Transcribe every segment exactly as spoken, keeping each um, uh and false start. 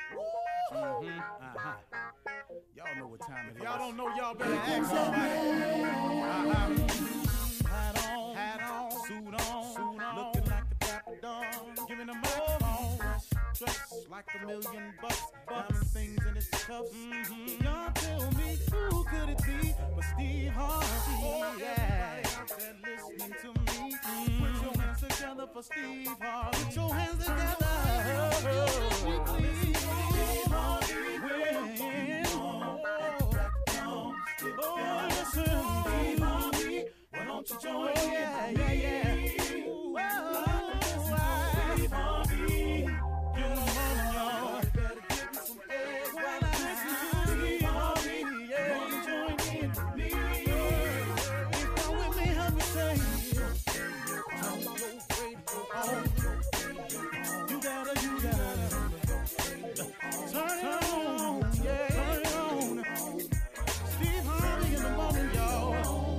Mm-hmm. Uh-huh. Y'all know what time it is. Y'all don't know, y'all better ask somebody. Uh-huh. Hat on, hat on, suit on, suit on, looking like the Dapper Dawn, giving them microphone, dressed like a million bucks, diamond things in its cuffs. Mm-hmm. Y'all tell me who could it be but Steve Harvey? Oh, yeah. Everybody out there listening to me, mm-hmm. Put your hands together for Steve Harvey. Put your hands together. Oh, listen to Steve Harvey. Oh, listen, Steve Harvey. Why don't you join oh, yeah, in? Yeah, yeah, yeah. Whoa, Steve Harvey. Get on, y'all. Better give me some eggs while I listen to Steve Harvey. Yeah, why don't you join in with me? If you're with me, help me say on your radio on. You gotta, you gotta turn it on. Yeah, turn it on. Steve Harvey in the morning, y'all.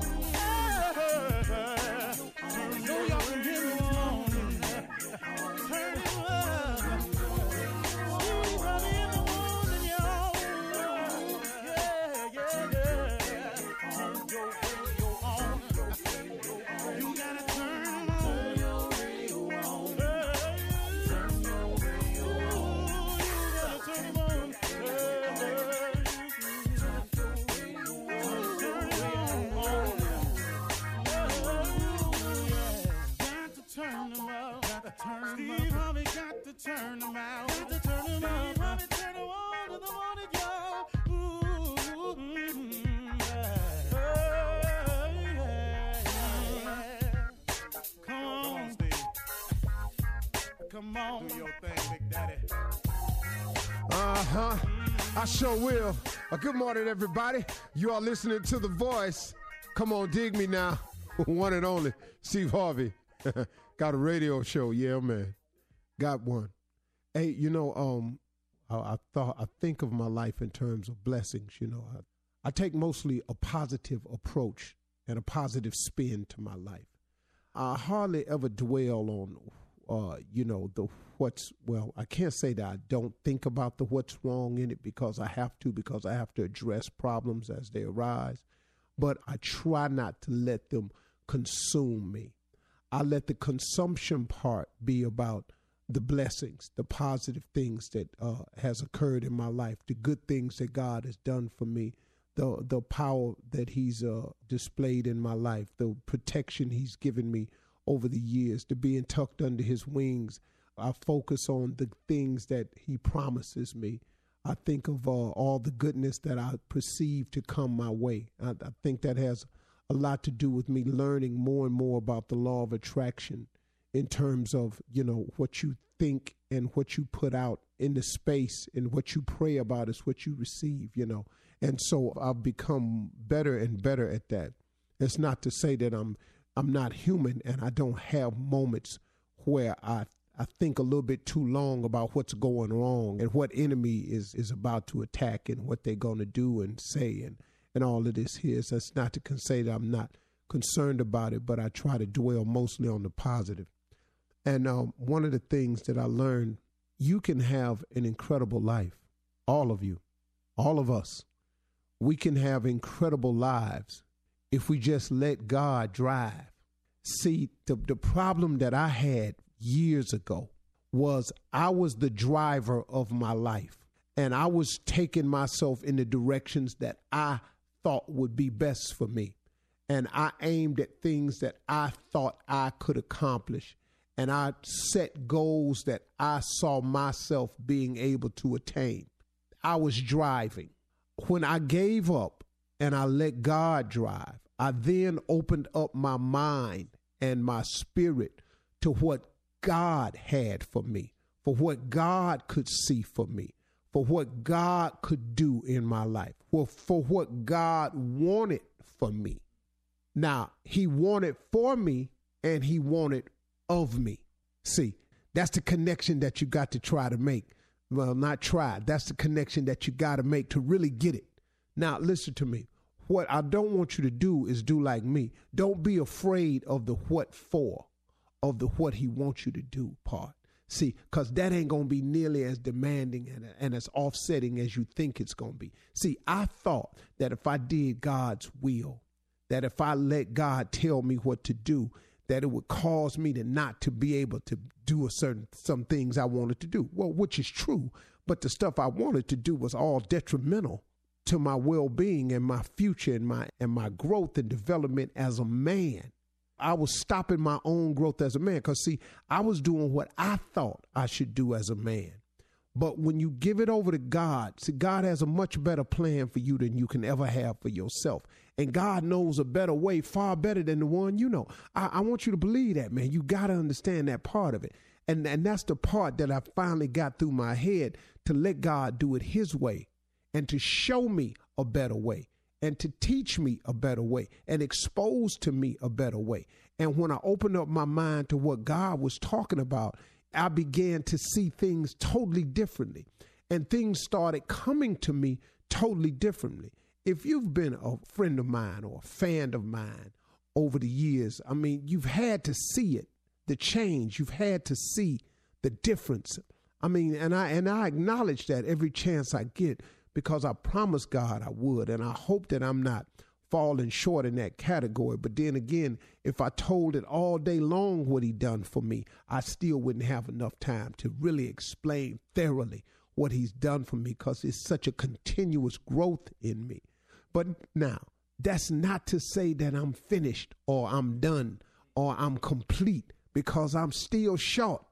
Steve Harvey got to turn them out. Got to turn them out. Steve Harvey turn them on in the morning, y'all. Ooh, mm, yeah. Oh, yeah, yeah. Come on, Steve. Come on. Do your thing, Big Daddy. Uh-huh. Mm. I sure will. Uh, good morning, everybody. You are listening to The Voice. Come on, dig me now. One and only, Steve Harvey. Got a radio show, yeah, man. Got one. Hey, you know, um, I, I thought I think of my life in terms of blessings. You know, I, I take mostly a positive approach and a positive spin to my life. I hardly ever dwell on, uh, you know, the what's. Well, I can't say that I don't think about the what's wrong in it because I have to, because I have to address problems as they arise. But I try not to let them consume me. I let the consumption part be about the blessings, the positive things that uh, has occurred in my life, the good things that God has done for me, the the power that he's uh, displayed in my life, the protection he's given me over the years, the being tucked under his wings. I focus on the things that he promises me. I think of uh, all the goodness that I perceive to come my way. I, I think that has a lot to do with me learning more and more about the law of attraction in terms of, you know, what you think and what you put out in the space, and what you pray about is what you receive, you know. And so I've become better and better at that. It's not to say that I'm I'm not human and I don't have moments where I I think a little bit too long about what's going wrong and what enemy is, is about to attack and what they're going to do and say and and all of this here. So that's not to say that I'm not concerned about it, but I try to dwell mostly on the positive. And um, one of the things that I learned, you can have an incredible life. All of you, all of us, we can have incredible lives if we just let God drive. See, the, the problem that I had years ago was I was the driver of my life, and I was taking myself in the directions that I thought would be best for me. And I aimed at things that I thought I could accomplish. And I set goals that I saw myself being able to attain. I was driving. When I gave up and I let God drive, I then opened up my mind and my spirit to what God had for me, for what God could see for me, for what God could do in my life, for, for what God wanted for me. Now, he wanted for me and he wanted of me. See, that's the connection that you got to try to make. Well, not try. That's the connection that you got to make to really get it. Now, listen to me. What I don't want you to do is do like me. Don't be afraid of the what for, of the what he wants you to do part. See, because that ain't going to be nearly as demanding and, and as offsetting as you think it's going to be. See, I thought that if I did God's will, that if I let God tell me what to do, that it would cause me to not to be able to do a certain some things I wanted to do. Well, which is true, but the stuff I wanted to do was all detrimental to my well-being and my future and my and my growth and development as a man. I was stopping my own growth as a man because, see, I was doing what I thought I should do as a man. But when you give it over to God, see, God has a much better plan for you than you can ever have for yourself. And God knows a better way, far better than the one you know. I, I want you to believe that, man. You got to understand that part of it. And, and that's the part that I finally got through my head, to let God do it his way and to show me a better way, and to teach me a better way, and expose to me a better way. And when I opened up my mind to what God was talking about, I began to see things totally differently, and things started coming to me totally differently. If you've been a friend of mine or a fan of mine over the years, I mean, you've had to see it, the change. You've had to see the difference. I mean, and I and I acknowledge that every chance I get, because I promised God I would, and I hope that I'm not falling short in that category. But then again, if I told it all day long what he done for me, I still wouldn't have enough time to really explain thoroughly what he's done for me, because it's such a continuous growth in me. But now, that's not to say that I'm finished or I'm done or I'm complete, because I'm still short.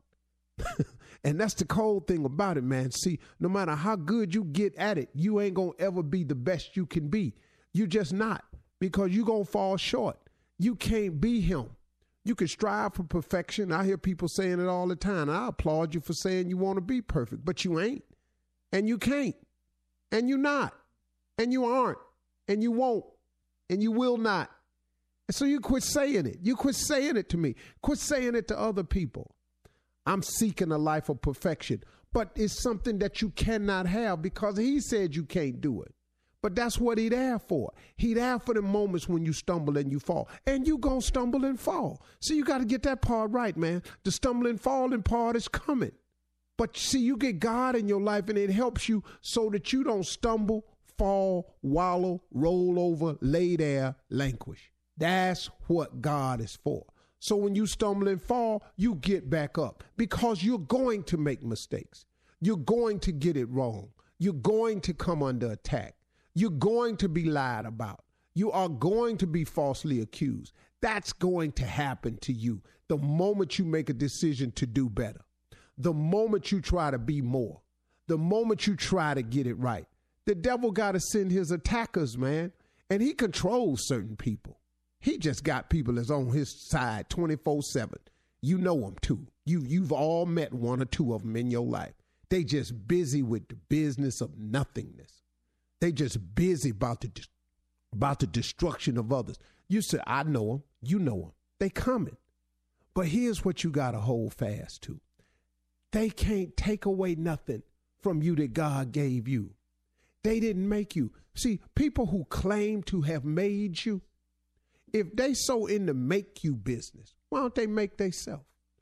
And that's the cold thing about it, man. See, no matter how good you get at it, you ain't going to ever be the best you can be. You just not, because you going to fall short. You can't be him. You can strive for perfection. I hear people saying it all the time. I applaud you for saying you want to be perfect, but you ain't, and you can't, and you not, and you aren't, and you won't, and you will not. And so you quit saying it. You quit saying it to me. Quit saying it to other people. I'm seeking a life of perfection, but it's something that you cannot have, because he said you can't do it. But that's what he there for. He there for the moments when you stumble and you fall, and you gonna stumble and fall. So you got to get that part right, man. The stumbling, falling part is coming. But see, you get God in your life, and it helps you so that you don't stumble, fall, wallow, roll over, lay there, languish. That's what God is for. So when you stumble and fall, you get back up, because you're going to make mistakes. You're going to get it wrong. You're going to come under attack. You're going to be lied about. You are going to be falsely accused. That's going to happen to you the moment you make a decision to do better, the moment you try to be more, the moment you try to get it right. The devil got to send his attackers, man, and he controls certain people. He just got people that's on his side twenty-four seven. You know them too. You, you've all met one or two of them in your life. They just busy with the business of nothingness. They just busy about the, about the destruction of others. You say, I know them. You know them. They coming. But here's what you got to hold fast to. They can't take away nothing from you that God gave you. They didn't make you. See, people who claim to have made you, if they so in the make you business, why don't they make theyself?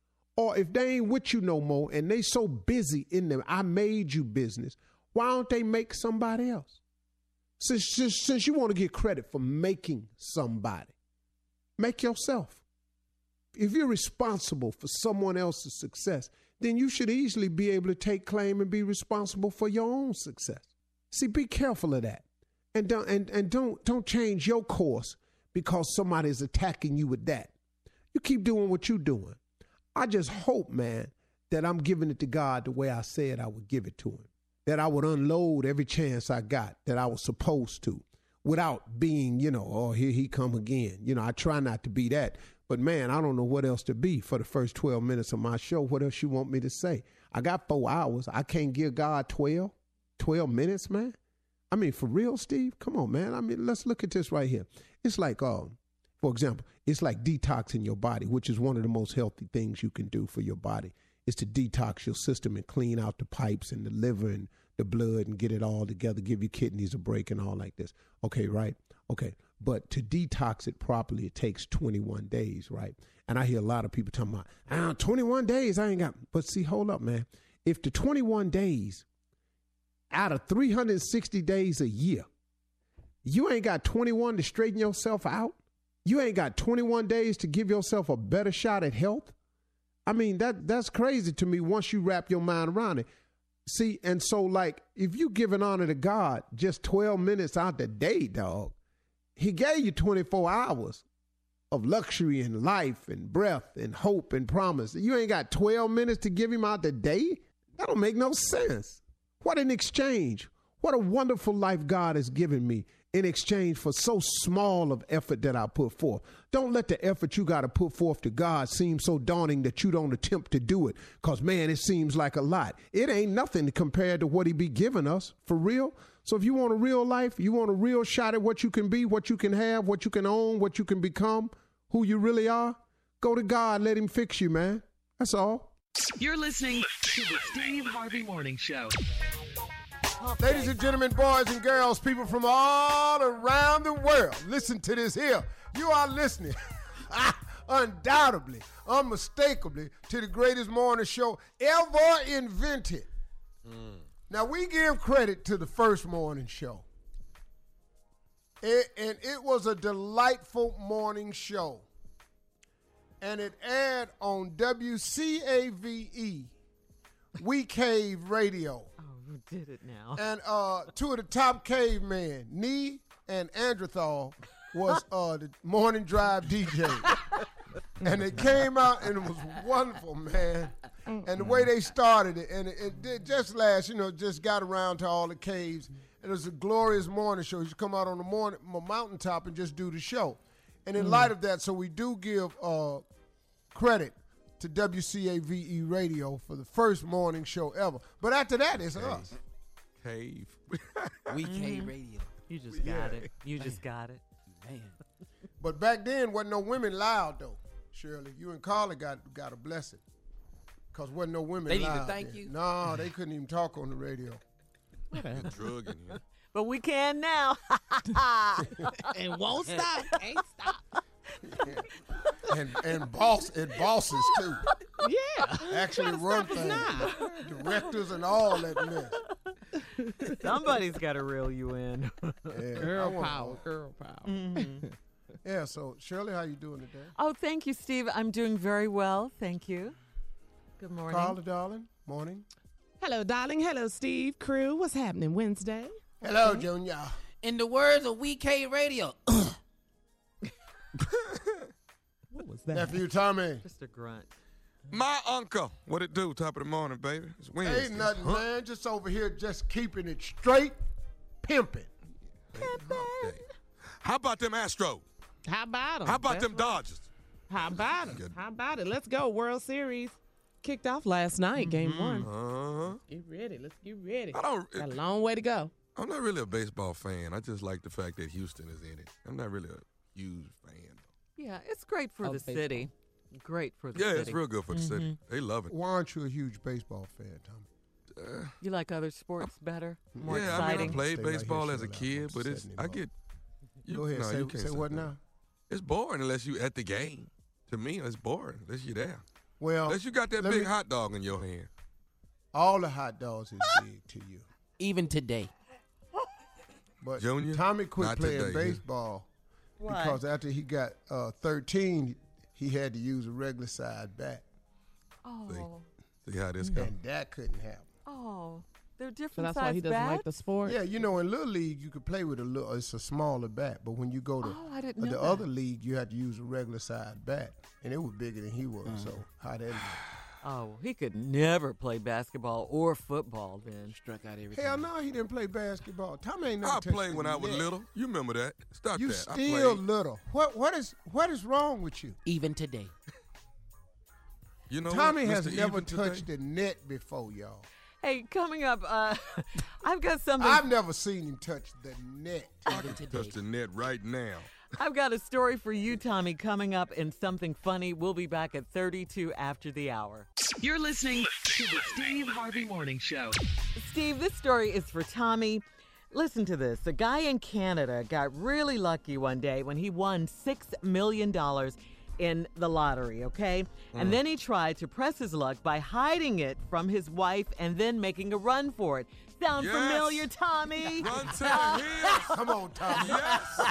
Or if they ain't with you no more and they so busy in the I made you business, why don't they make somebody else? Since, since, since you want to get credit for making somebody, make yourself. If you're responsible for someone else's success, then you should easily be able to take claim and be responsible for your own success. See, be careful of that. And don't, and, and don't, don't change your course because somebody's attacking you with that. You keep doing what you're doing. I just hope, man, that I'm giving it to God the way I said I would give it to him, that I would unload every chance I got that I was supposed to without being, you know, oh, here he come again. You know, I try not to be that. But, man, I don't know what else to be for the first twelve minutes of my show. What else you want me to say? I got four hours. I can't give God twelve, twelve minutes, man. I mean, for real, Steve? Come on, man. I mean, let's look at this right here. It's like, um, for example, it's like detoxing your body, which is one of the most healthy things you can do for your body. is to detox your system and clean out the pipes and the liver and the blood and get it all together, give your kidneys a break and all like this. Okay, right? Okay. But to detox it properly, it takes twenty-one days, right? And I hear a lot of people talking about, ah, twenty-one days, I ain't got. But see, hold up, man. If the twenty-one days out of three hundred sixty days a year, you ain't got twenty-one to straighten yourself out, you ain't got twenty-one days to give yourself a better shot at health. I mean, that that's crazy to me once you wrap your mind around it. See, and so, like, if you giving honor to God just twelve minutes out the day, dog, he gave you twenty-four hours of luxury and life and breath and hope and promise. You ain't got twelve minutes to give him out the day? That don't make no sense. What an exchange. What a wonderful life God has given me in exchange for so small of effort that I put forth. Don't let the effort you got to put forth to God seem so daunting that you don't attempt to do it. Because, man, it seems like a lot. It ain't nothing compared to what he be giving us, for real. So if you want a real life, you want a real shot at what you can be, what you can have, what you can own, what you can become, who you really are, go to God, let him fix you, man. That's all. You're listening to the Steve Harvey Morning Show. Ladies and gentlemen, boys and girls, people from all around the world, listen to this here. You are listening, undoubtedly, unmistakably, to the greatest morning show ever invented. Mm. Now, we give credit to the first morning show. It, and it was a delightful morning show. And it aired on W C A V E, We Cave Radio. You did it now. And uh, two of the top cavemen, Nee and Androthal, was uh, the morning drive D J. And it came out, and it was wonderful, man. And the way they started it, and it, it did just last, you know, just got around to all the caves. And it was a glorious morning show. You should come out on the morning mountaintop and just do the show. And in mm. light of that, so we do give uh, credit to W C A V E Radio for the first morning show ever. But after that, it's Cave. us. Cave. We Cave Radio. You just got yeah. it. You just got it. Man. But back then, wasn't no women loud, though, Shirley. You and Carla got got a blessing. Because wasn't no women they loud. They didn't thank then. you? No, they couldn't even talk on the radio. Drug in here. But we can now. And won't stop. Ain't stop. Yeah. And and boss and bosses too. Yeah. Actually run things. Directors and all that mess. Somebody's got to reel you in. Yeah, girl power. Girl power. Mm-hmm. Yeah, so Shirley, how you doing today? Oh, thank you, Steve. I'm doing very well. Thank you. Good morning. Carla, darling. Morning. Hello, darling. Hello, Steve. Crew. What's happening Wednesday? Hello, Junior. In the words of We Cave Radio. What was that? Nephew Tommy. Just a grunt. My uncle. What it do? Top of the morning, baby. It's Wednesday. Ain't nothing, huh? man. Just over here just keeping it straight, pimping. Pimping. How about them Astros? How about them? How about That's them right. Dodgers? How about it? How about it? Let's go. World Series kicked off last night, game Mm-hmm. one. Uh-huh. Get ready. Let's get ready. I don't. Got a long way to go. I'm not really a baseball fan. I just like the fact that Houston is in it. I'm not really a huge fan. Yeah, it's great for Oh, the baseball. city. Great for the Yeah, city. it's real good for the city. Mm-hmm. They love it. Why aren't you a huge baseball fan, Tommy? Uh, You like other sports better? More yeah, exciting? I mean, I played Stay right baseball here, as a Shirley. kid, I'm but it's setting him I up. get. You, Go ahead. no, say you can't say what that. now? It's boring unless you at the game. To me, it's boring unless you're there. Well, Unless you got that let big me- hot dog in your hand. all the hot dogs is big to you. Even today. But Junior, Tommy quit not playing today. baseball Why? because after he got uh, thirteen, he had to use a regular size bat, Oh, See how this goes. and that couldn't happen. oh, they're So different that's why he size doesn't bats? like the sport. Yeah, you know, in little league you could play with a little. It's a smaller bat, but when you go to Oh, I didn't uh, know the that. other league, you had to use a regular size bat, and it was bigger than he was. So how that? Oh, he could never play basketball or football then. Struck out every Hell time. no, he didn't play basketball. Tommy ain't never I touched played the when I was net. little. You remember that? Stop You that. I still played. little. What what is what is wrong with you? Even today. You know Tommy what, has Mister never Even today? touched the net before, y'all. Hey, coming up, uh, I've got something. I've never seen him touch the net. Even today. Touch the net right now. I've got a story for you, Tommy, coming up in Something Funny. We'll be back at thirty-two after the hour. You're listening to the Steve Harvey Morning Show. Steve, this story is for Tommy. Listen to this. A guy in Canada got really lucky one day when he won six million dollars in the lottery, okay? And then he tried to press his luck by hiding it from his wife and then making a run for it. Sound Yes. familiar, Tommy? Run to the hills. Come on, Tommy. Yes.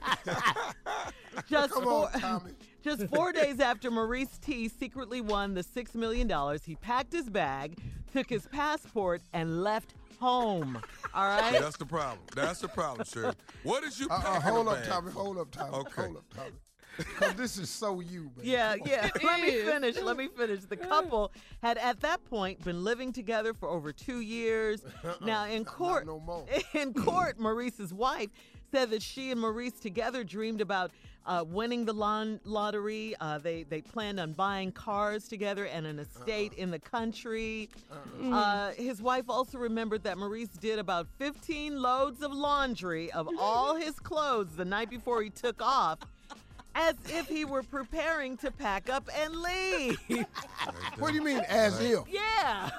Just Come four, on, Tommy. just four days after Maurice T secretly won the six million dollars, he packed his bag, took his passport, and left home. All right? That's the problem. That's the problem, sir. What did you Uh, pack uh, in hold the up, bag Tommy. for? Hold up, Tommy. Okay. Hold up, Tommy. Because this is so you, man. Yeah, yeah. Let me is. finish. Let me finish. The couple had at that point been living together for over two years. Now in court, no more. in court, Maurice's wife said that she and Maurice together dreamed about uh, winning the lon- lottery. Uh, they they planned on buying cars together and an estate in the country. Uh, his wife also remembered that Maurice did about fifteen loads of laundry of all his clothes the night before he took off, as if he were preparing to pack up and leave. What do you mean, as if? Yeah.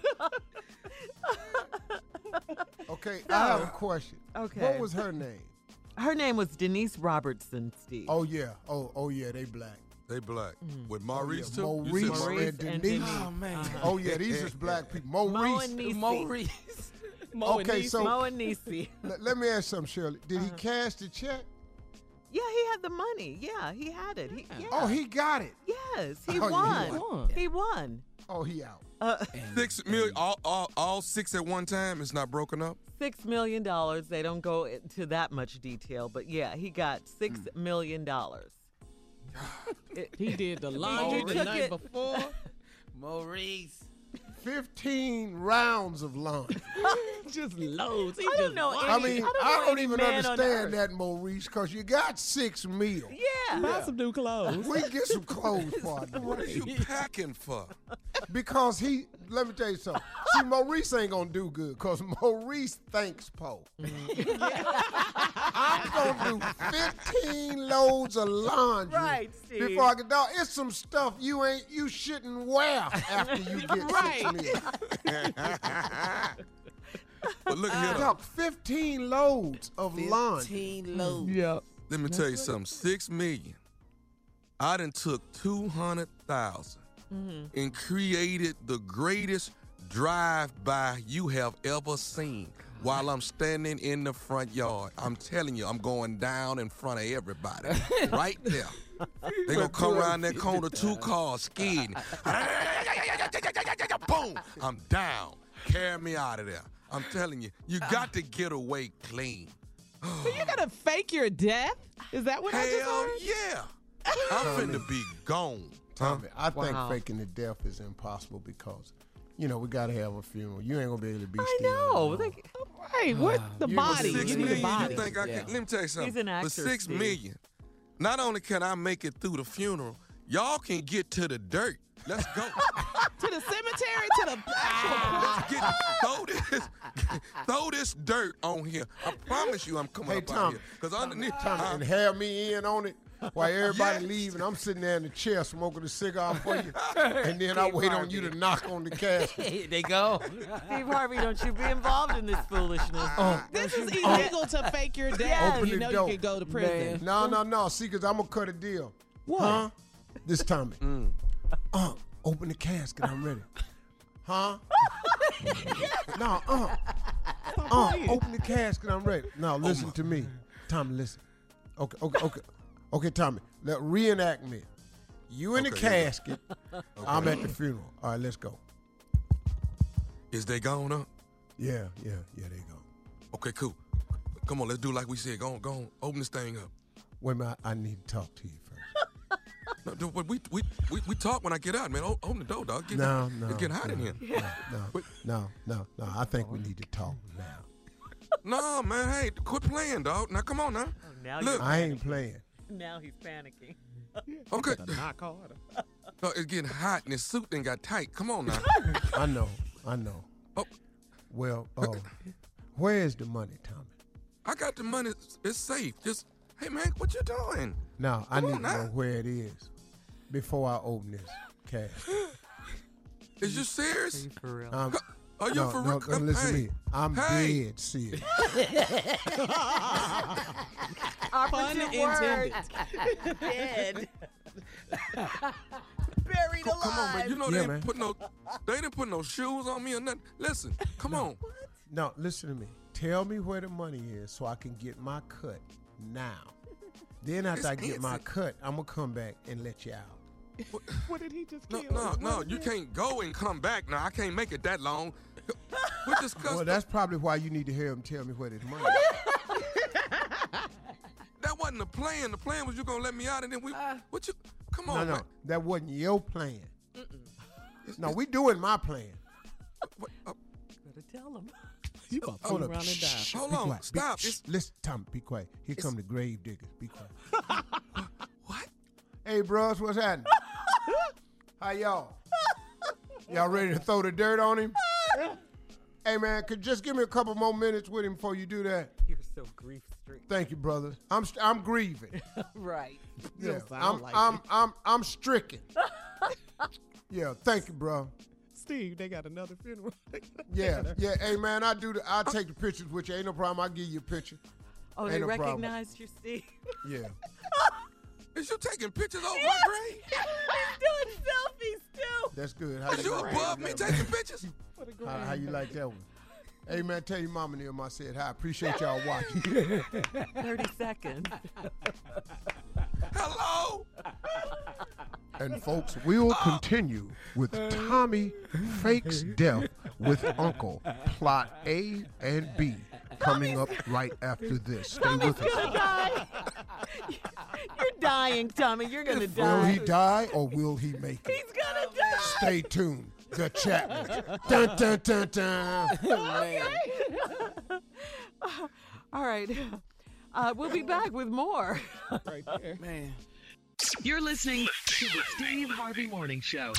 Okay, I have a question. Okay. What was her name? Her name was Denise Robertson, Steve. Oh, yeah. Oh, oh yeah, they black. They black. Mm. With Maurice, yeah, too? You Maurice. said Maurice and and Denise. Denise. Oh, man. Oh, yeah, these is black people. Maurice. Mo and Niecy. Maurice. Mo and Okay, Niecy. so- Mo and Niecy. Let, let me ask something, Shirley. Did Uh-huh. he cash the check? Yeah, he had the money. Yeah, he had it. He, yeah. Oh, he got it. Yes, he Oh, yeah, won. he won. He won. Oh, he out. Uh, Six million, all, all, all six at one time. It's not broken up. Six million dollars. They don't go into that much detail, but yeah, he got six million dollars. It- He did the laundry He the took night it- before. Maurice. fifteen rounds of laundry. Just loads. He I don't just know won. I any- mean, I don't I know don't, any even man on understand earth. that, Maurice, because you got six meals. Yeah. Buy some new clothes. We get some clothes for it. What are you packing for? Because he, let me tell you something. See, Maurice ain't gonna do good because Maurice thanks Poe. I'm gonna do fifteen loads of laundry Right, Steve. before I get done. It's some stuff you ain't, you shouldn't wear after you get Right. six meals. But look here, though. Doc, fifteen loads of laundry. fifteen loads. Yeah. Let me tell you something. Six million. I done took two hundred thousand and created the greatest drive-by you have ever seen while I'm standing in the front yard. I'm telling you, I'm going down in front of everybody. Right there. They gonna come around that corner, two cars, skidding. Boom! I'm down. Carry me out of there. I'm telling you, you got to get away clean. So you're gonna fake your death? Is that what I just Hell heard? yeah. I'm finna be gone. Huh? Tommy, I think Wow. faking the death is impossible because, you know, we gotta have a funeral. You ain't gonna be able to be I still. know. long. Like, Right. Where's the You- body? Six You need million, the body. you think I can? Yeah. Let me tell you something. He's an actor, For six Steve. million, not only can I make it through the funeral, y'all can get to the dirt. Let's go. To the cemetery, to the actual Let's get throw this throw this dirt on here. I promise you, I'm coming Hey, up out Tom. here because underneath. Tommy, uh, and have me in on it while everybody Yes. leave, and I'm sitting there in the chair smoking a cigar for you, and then I wait on you to knock on the casket. Here they go. Steve Harvey, don't you be involved in this foolishness. This is illegal to fake your death. Yes. Open You the know door. you can go to prison. Man. No, no, no. See, because I'm going to cut a deal. What? Huh? This Tommy. Uh, open the casket. I'm ready. Huh? no, uh. Uh, playing. open the casket. I'm ready. Now, listen my- to me. Tommy, listen. Okay, okay, okay. Okay, Tommy. Let reenact me. You in the Okay, here we go. casket. I'm at the funeral. All right, let's go. Is they gone up? Yeah, yeah, yeah, there you go. Okay, cool. Come on, let's do like we said. Go on, go on. Open this thing up. Wait a minute. I need to talk to you first. No, dude, we, we, we, we talk when I get out, man. O- Open the door, dog. Get, No, no. It's getting hot in here. No, Wait. no, no, no. I think we need to talk now. No, man, hey, quit playing, dog. Now, come on now. Now, Look. you're, I ain't playing. now he's panicking. Okay. To knock harder. No, it's getting hot and his suit then got tight. Come on now. I know, I know. Oh, Well, uh, where is the money, Tommy? I got the money. It's safe. Just Hey, man, what you doing? Now, I Come need on to know now. where it is before I open this cash. Is you serious? For real. Um, Are you no, for no, real? no, listen to Hey, me. I'm hey. dead serious. Pun intended. Dead. Buried Come, come on, man. You know Yeah, they man. didn't put no, they didn't put no shoes on me or nothing. Listen, come on. No, listen to me. Tell me where the money is so I can get my cut now. Then after It's I get my instant. cut, I'm going to come back and let you out. What did he just No, kill? no, What no. was You it? can't go and come back now. I can't make it that long. We discussed Well, that's probably why you need to hear him tell me where this money is. that wasn't the plan. The plan was you gonna let me out, and then we. what you? Come No, on, no, man. that wasn't your plan. No, we doing my plan. What, uh, Better tell him. You about to Hold turn up. around and die. Shh, Hold be on, quiet. Be- stop. shh, It's- listen, Tommy, be quiet. Here come the grave diggers. Be quiet. what? Hey, bros, what's happening? How y'all? Y'all ready to throw the dirt on him? Hey, man, could just give me a couple more minutes with him before you do that? You're so grief stricken. Thank you, brothers. I'm st- I'm grieving. Right. Yeah, sound I'm like I'm, it. I'm I'm stricken. Yeah, thank you, bro. Steve, they got another funeral. Yeah, yeah. Hey, man, I do. The, I take the pictures with you. Ain't no problem. I'll give you a picture. Oh, Ain't they no problem. recognized you, Steve. Yeah. Is you taking pictures over my grave? He's doing selfies too. That's good. How Is you like above that me one? taking pictures? How, how you like that one? Hey, man, tell your mama and them I said hi. Appreciate y'all watching. thirty seconds. Hello? And folks, we'll continue with Tommy Fakes Death with Uncle, plot A and B, coming up right after this. Stay with us. Gonna die. You're dying, Tommy. You're gonna Will die. he die or will he make it? He's gonna die. Stay tuned. The Chapman. Dun, dun, dun, dun. All right. Uh, we'll be back with more. Right there. Man. You're listening to the Steve Harvey Morning Show.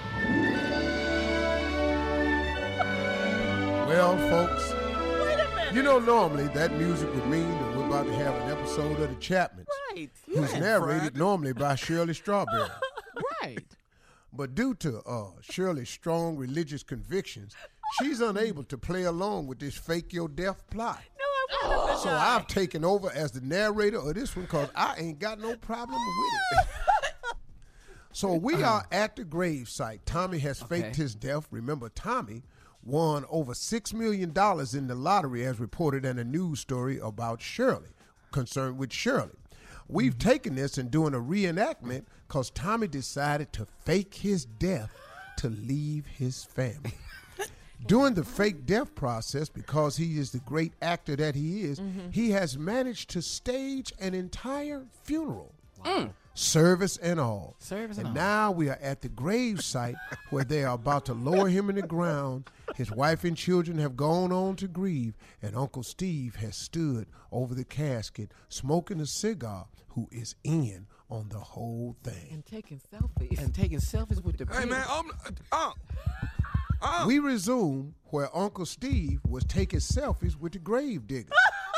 Well, folks, Wait a minute. you know, normally that music would mean that we're about to have an episode of The Chapmans, Right. who's narrated Friday. normally by Shirley Strawberry. Right. But due to uh, Shirley's strong religious convictions, she's unable to play along with this fake your death plot. No, I want him to So die. I've taken over as the narrator of this one because I ain't got no problem with it. So we are at the grave site. Tommy has faked Okay. his death. Remember, Tommy won over six million dollars in the lottery as reported in a news story about Shirley, concerned with Shirley. We've taken this and doing a reenactment because Tommy decided to fake his death to leave his family. During the fake death process, because he is the great actor that he is, he has managed to stage an entire funeral. Service and all. Service and and all. now we are at the grave site where they are about to lower him in the ground. His wife and children have gone on to grieve, and Uncle Steve has stood over the casket smoking a cigar, who is in on the whole thing. And taking selfies. And taking selfies with the Hey, people. man. Um, uh, uh, We resume where Uncle Steve was taking selfies with the grave digger,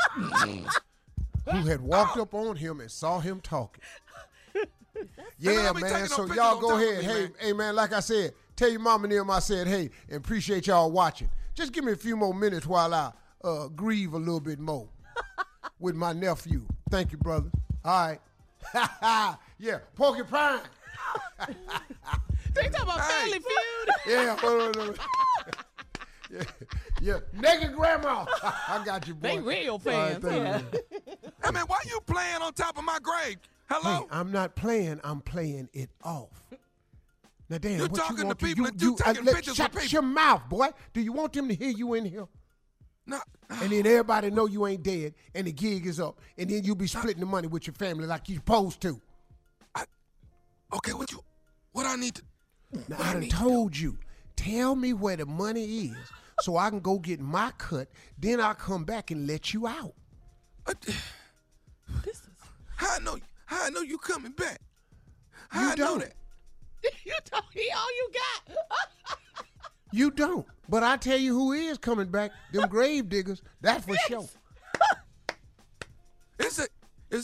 who had walked up on him and saw him talking. man, Yeah, don't be man. taking no So pictures y'all on go top of ahead. me, Hey, man. hey, man. Like I said, tell your mom and them I said hey, and appreciate y'all watching. Just give me a few more minutes while I uh, grieve a little bit more with my nephew. Thank you, brother. All right. Yeah, porcupine. They talking about Hey. Family Feud. Yeah. hold on, hold on. Yeah, yeah. Naked grandma. I got you, boy. They real All right, fans. thank Yeah. you. hey, man, why you playing on top of my grave? Hello? Hey, I'm not playing. I'm playing it off. Now, damn, You're what talking you to want people you, and you taking let- pictures shut with people. your mouth, boy. Do you want them to hear you in here? no. And then everybody know you ain't dead, and the gig is up, and then you be splitting the money with your family like you supposed to. Okay, what you, what I need to, Now, what I done need to told you, tell me where the money is so I can go get my cut, then I'll come back and let you out. Uh, how I know, how I know you coming back? How You I know don't. that? You told he all you got. You don't. But I tell you who is coming back, them grave diggers, that's for sure. Is it, is,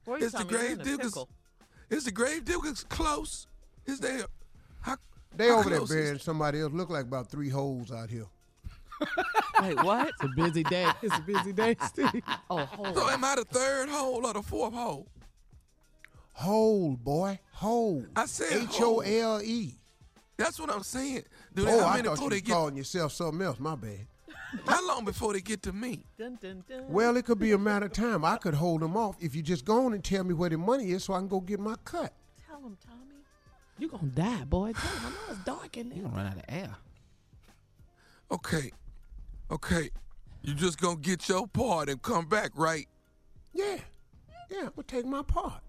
Where are you, Is the Tommy? You're grave in a diggers? pickle. Is the grave diggers close? Is they? How, They how over there close is- burying somebody else. Look like about three holes out here. Wait, what? It's a busy day. It's a busy day, Steve. Oh, hold So on. am I the third hole or the fourth hole? Hole, boy. Hole. I said H O L E. That's what I'm saying. Do they, Oh, how I many thought before you they was get? calling yourself something else. My bad. How long before they get to me? Dun, dun, dun. Well, it could be a matter of time. I could hold them off if you just go on and tell me where the money is so I can go get my cut. Tell him, Tommy. You gonna die, boy. Tell him I know it's dark in You there. gonna run out of air. Okay, okay. You just gonna get your part and come back, right? Yeah. Yeah, I'm going to take my part.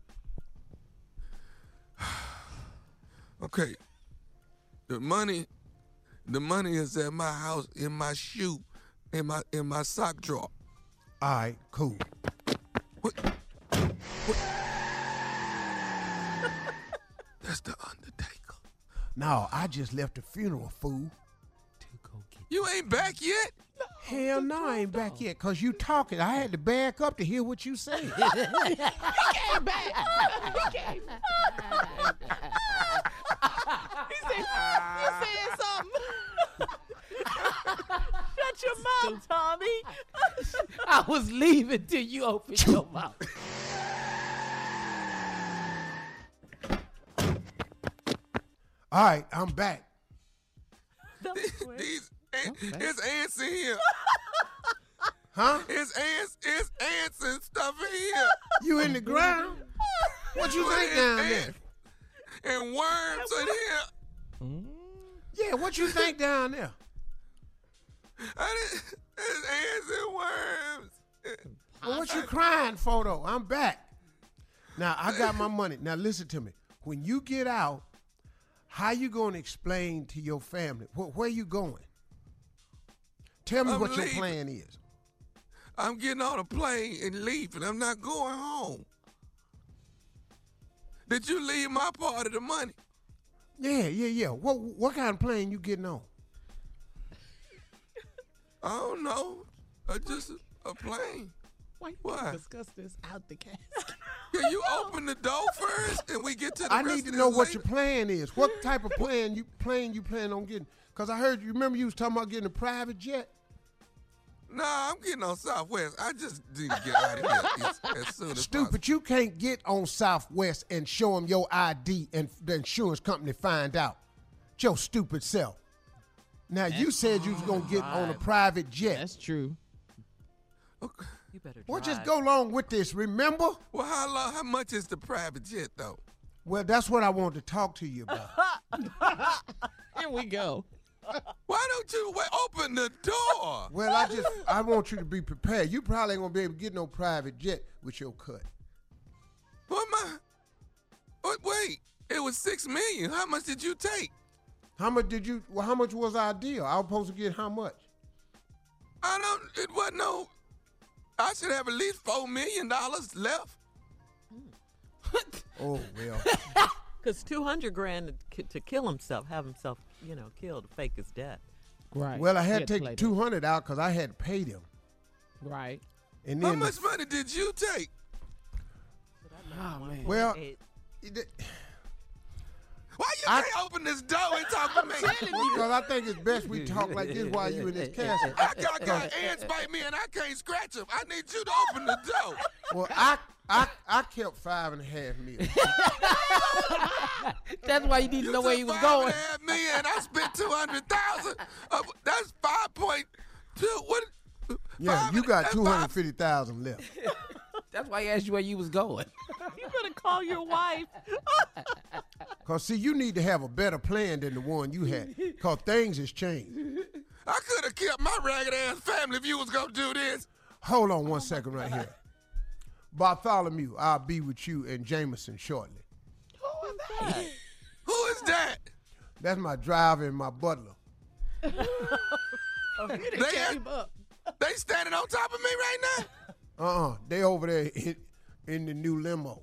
Okay. The money, the money is at my house, in my shoe, in my in my sock drawer. All right, cool. What? What? That's the Undertaker. No, I just left the funeral, fool. You ain't back yet? Hell no, I ain't back yet, because you talking. I had to back up to hear what you said. He came back. He came back. He said, you said something. Shut your mouth, Tommy. I was leaving till you opened your mouth. All right, I'm back. That was quick. These, it's ants in here. Huh? It's ants, it's ants and stuff in here. You in the ground? What you think It's down there? ants and worms in here. Yeah, what you think down there? I didn't, it's ants and worms. Well, what you crying for, though? I'm back. Now, I got my money. Now, listen to me. When you get out, how you going to explain to your family? Where, where you going? Tell me I'm what your leaving. plan is. I'm getting on a plane and leaving. I'm not going home. Did you leave my part of the money? Yeah, yeah, yeah. What what kind of plane you getting on? I don't know. Uh, just a, a plane. Why you Why? can't discuss this out the casket? Can you open the door first and we get to the I rest need to of know this what later? your plan is. What type of plan you plane you plan on getting? Because I heard you, remember you was talking about getting a private jet? Nah, I'm getting on Southwest. I just need to get out of here as, as soon as Stupid, you can't get on Southwest and show them your I D and the insurance company find out. Your stupid self. Now, you said you was going to get on a private jet. That's true. possible. Okay. You better drive. Well, just go along with this, remember? Well, how long, how much is the private jet though? Well, that's what I wanted to talk to you about. Here we go. Why don't you wait, open the door? Well, I just, I want you to be prepared. You probably ain't going to be able to get no private jet with your cut. What my? Wait, wait, it was six million. How much did you take? How much did you, well, how much was our deal? I was supposed to get how much? I don't. It wasn't no. I should have at least four million dollars left. Oh, well. Because two hundred grand to, ki- to kill himself, have himself, you know, killed to fake his death. Right. Well, I You had to play take that. two hundred out because I had to pay them. Right. And How then, much money did you take? Oh, man. well, Eight. it- Why you I- can't open this door and talk to me? because I think it's best we talk like this while you in this casket. I got, got ants bite me and I can't scratch them. I need you to open the door. Well, I, I, I kept five and a half million. That's why you need to You know where took he was five going. and a half million and I spent two hundred thousand. Uh, that's five point two. What? Yeah, five you and- got that's two hundred fifty thousand left. That's why he asked you where you was going. You better call your wife. Because, see, you need to have a better plan than the one you had. Because things has changed. I could have kept my ragged ass family if you was gonna do this. Hold on one second right here. Bartholomew, I'll be with you and Jameson shortly. Who is that? That's my driver and my butler. They, Came up. they standing on top of me right now. Uh-uh. They over there in, in the new limo.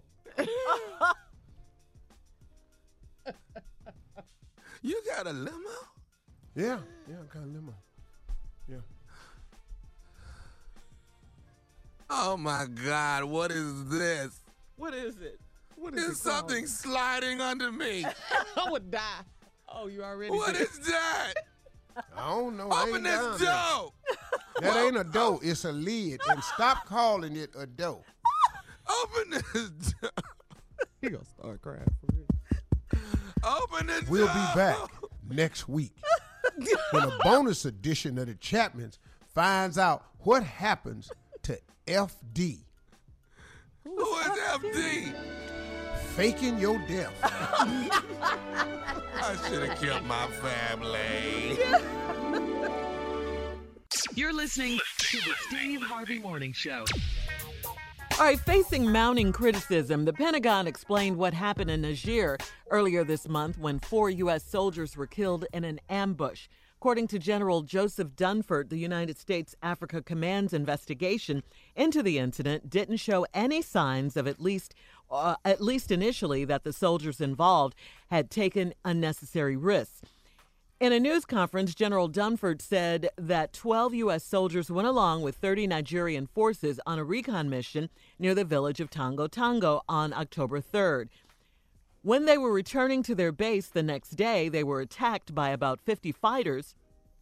You got a limo? Yeah, yeah, I got a limo. Yeah. Oh my God, what is this? What is it? What is There's it called? something sliding under me. I would die. Oh, you already What did. is that? I don't know. I Open ain't this down there. door. That ain't a dough. It's a lid. And stop calling it a dough. Open this door. He gonna start crying for real. Open this We'll door. be back next week when a bonus edition of the Chapmans finds out what happens to F D. Who is F D? Faking your death. I should have kept my family. You're listening to the Steve Harvey Morning Show. All right, facing mounting criticism, the Pentagon explained what happened in Niger earlier this month when four U S soldiers were killed in an ambush. According to General Joseph Dunford, the United States Africa Command's investigation into the incident didn't show any signs of at least, uh, at least initially, that the soldiers involved had taken unnecessary risks. In a news conference, General Dunford said that twelve U S soldiers went along with thirty Nigerian forces on a recon mission near the village of Tango Tango on October third. When they were returning to their base the next day, they were attacked by about fifty fighters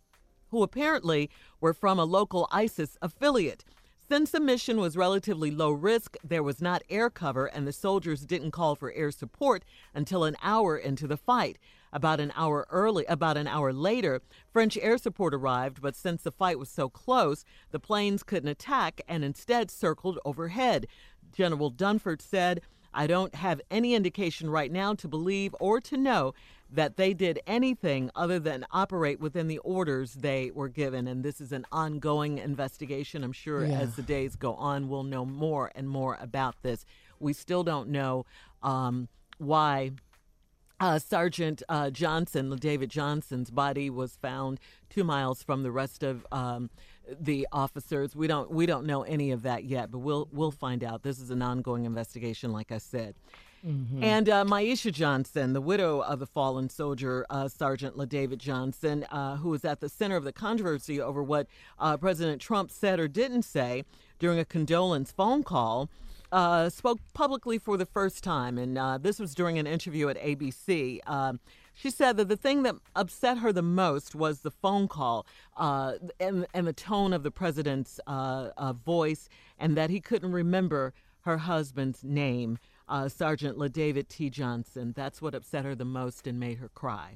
who apparently were from a local ISIS affiliate. Since the mission was relatively low risk, there was not air cover, and the soldiers didn't call for air support until an hour into the fight. About an hour early, about an hour later, French air support arrived, but since the fight was so close, the planes couldn't attack and instead circled overhead. General Dunford said, "I don't have any indication right now to believe or to know that they did anything other than operate within the orders they were given." And this is an ongoing investigation. I'm sure Yeah. as the days go on, we'll know more and more about this. We still don't know um, why uh, Sergeant uh, Johnson, David Johnson's body was found two miles from the rest of um, the officers. We don't we don't know any of that yet, but we'll we'll find out. This is an ongoing investigation, like I said. Mm-hmm. And uh, Maisha Johnson, the widow of the fallen soldier, uh, Sergeant LaDavid Johnson, uh, who was at the center of the controversy over what uh, President Trump said or didn't say during a condolence phone call, uh, spoke publicly for the first time. And uh, this was during an interview at A B C. Um, She said that the thing that upset her the most was the phone call uh, and, and the tone of the president's uh, uh, voice, and that he couldn't remember her husband's name, uh, Sergeant LaDavid T. Johnson. That's what upset her the most and made her cry.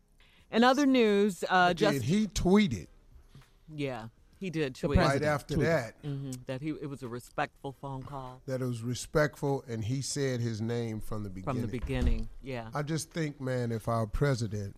In other news, uh, just And he tweeted yeah, he did tweet right after that hmm that he it was a respectful phone call that it was respectful, and he said his name from the beginning. from the beginning. Yeah, I just think, man, if our president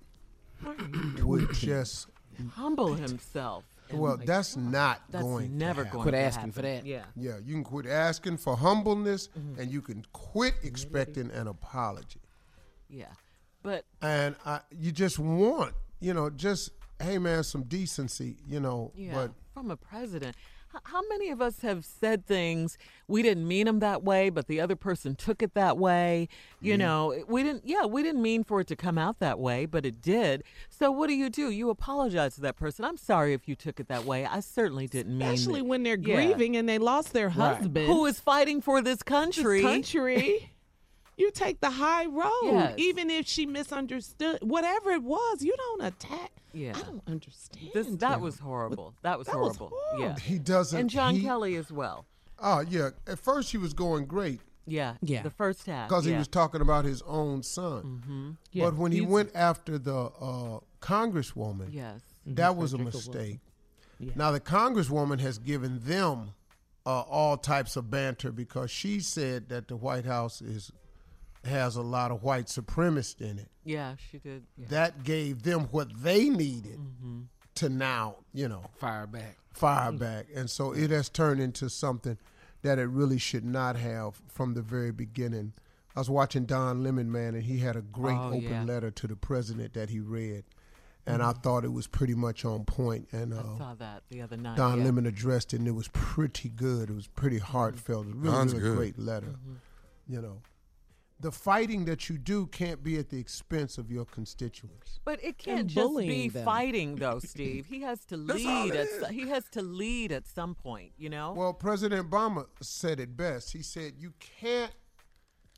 would just, humble himself. and, well, like, that's not that's going never to happen. going Quit to asking happen. for that. Yeah. Yeah, you can quit asking for humbleness, Mm-hmm. and you can quit expecting an apology. Yeah, but And I, you just want, you know, just, hey, man, some decency, you know. yeah, But from a president. H- How many of us have said things we didn't mean them that way, but the other person took it that way? You know, we didn't. Yeah, we didn't mean for it to come out that way, but it did. So what do you do? You apologize to that person. I'm sorry if you took it that way. I certainly didn't mean. Especially it. when they're Yeah. grieving and they lost their husband. Who is fighting for this This country? country. You take the high road, Yes. even if she misunderstood. Whatever it was, you don't attack. Yeah. I don't understand. This that him. was horrible. That was That was horrible. horrible. Yeah. he doesn't. And John he, Kelly as well. Oh, yeah. At first, he was going great Yeah. Yeah. The first half. because yeah. he was talking about his own son. Mm-hmm. Yeah, But when he he's- went after the uh, congresswoman, Yes. that was a Jacob mistake. Yeah. Now, the congresswoman has given them uh, all types of banter because she said that the White House is has a lot of white supremacists in it. Yeah, she did. Yeah. That gave them what they needed Mm-hmm. to now, you know, Fire back. fire back. And so it has turned into something that it really should not have from the very beginning. I was watching Don Lemon, man, and he had a great Oh, open yeah. letter to the president that he read. And I thought it was pretty much on point. And I uh, saw that the other night. Don yeah. Lemon addressed it, and it was pretty good. It was pretty heartfelt. It was really, Don's really good. great letter. You know, the fighting that you do can't be at the expense of your constituents. But it can't And just be bullying them. fighting, though, Steve. He has to That's all lead. it At, is. so- he has to lead at some point. You know. Well, President Obama said it best. He said, you can't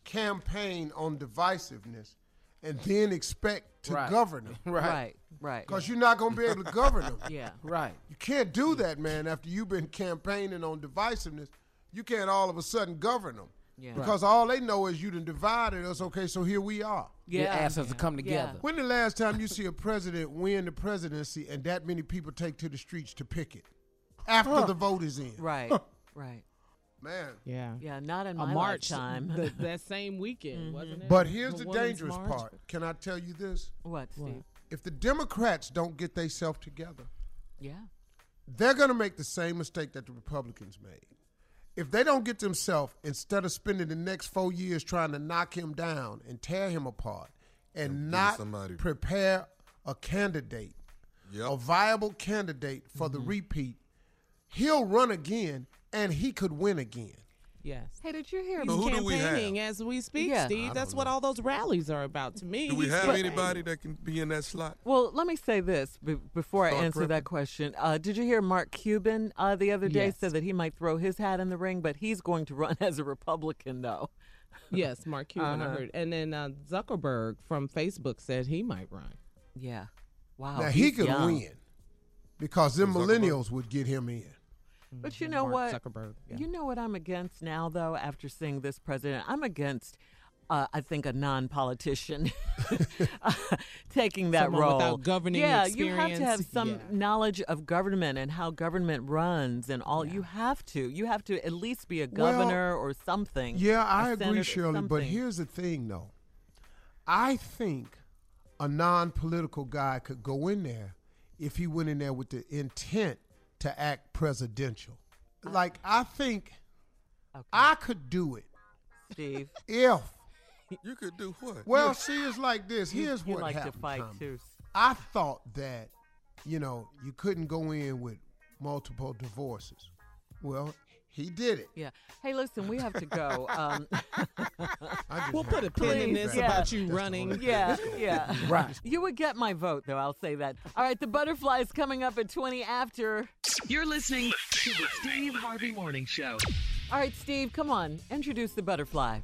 campaign on divisiveness and then expect to Right. govern them. Right. Right, right. Because you're not going to be able to govern them. Yeah. Right. You can't do that, man, after you've been campaigning on divisiveness. You can't all of a sudden govern them. Yeah. Because all they know is you done divided us. Okay, so here we are. Yeah. Ask us to come Yeah. together. When the last time you see a president win the presidency and that many people take to the streets to pick it after the vote is in? Right, right. Man. Yeah. Yeah, not in A my march lifetime. the, that same weekend, wasn't it? But here's the Women's dangerous March? part. Can I tell you this? What, Steve? If the Democrats don't get themselves together, Yeah. they're going to make the same mistake that the Republicans made. If they don't get themselves, instead of spending the next four years trying to knock him down and tear him apart and, And not somebody- prepare a candidate, Yep. a viable candidate for the repeat, he'll run again and he could win again. Yes. Hey, did you hear? He's But who do we have? campaigning as we speak, Yeah. Steve. I That's don't what know. all those rallies are about to me. Do we He's have campaigning. anybody that can be in that slot? Well, let me say this be- before I Start answer prepping. that question. Uh, did you hear Mark Cuban uh, the other day Yes. said that he might throw his hat in the ring, but he's going to run as a Republican, though. Yes, Mark Cuban, I Uh-huh. heard. And then uh, Zuckerberg from Facebook said he might run. Yeah. Wow. now, he he's could young. win because them Zuckerberg? millennials would get him in. But you know Mark what? Zuckerberg. Yeah. You know what I'm against now, though, after seeing this president? I'm against, uh, I think, a non politician taking that Someone role. without governing yeah, you have to have experience. some Yeah. knowledge of government and how government runs and all. You have to. You have to at least be a Well, governor or something. Yeah, I a agree, senator, Shirley. But something. here's the thing, though. I think a non-political guy could go in there if he went in there with the intent to act presidential. Like, I think Okay. I could do it Steve, if. You could do what? Well, see, it's like this. you, Here's you what like happened. to fight, Tommy. too. I thought that, you know, you couldn't go in with multiple divorces. Well, he did it. Yeah. Hey, listen, we have to go. Um, I just We'll had put a pin in Please, this yeah. about you That's the running. only- yeah, yeah. Right. You would get my vote, though. I'll say that. All right, the butterflies coming up at twenty after. You're listening to the Steve Harvey Morning Show. All right, Steve, come on. Introduce the butterfly.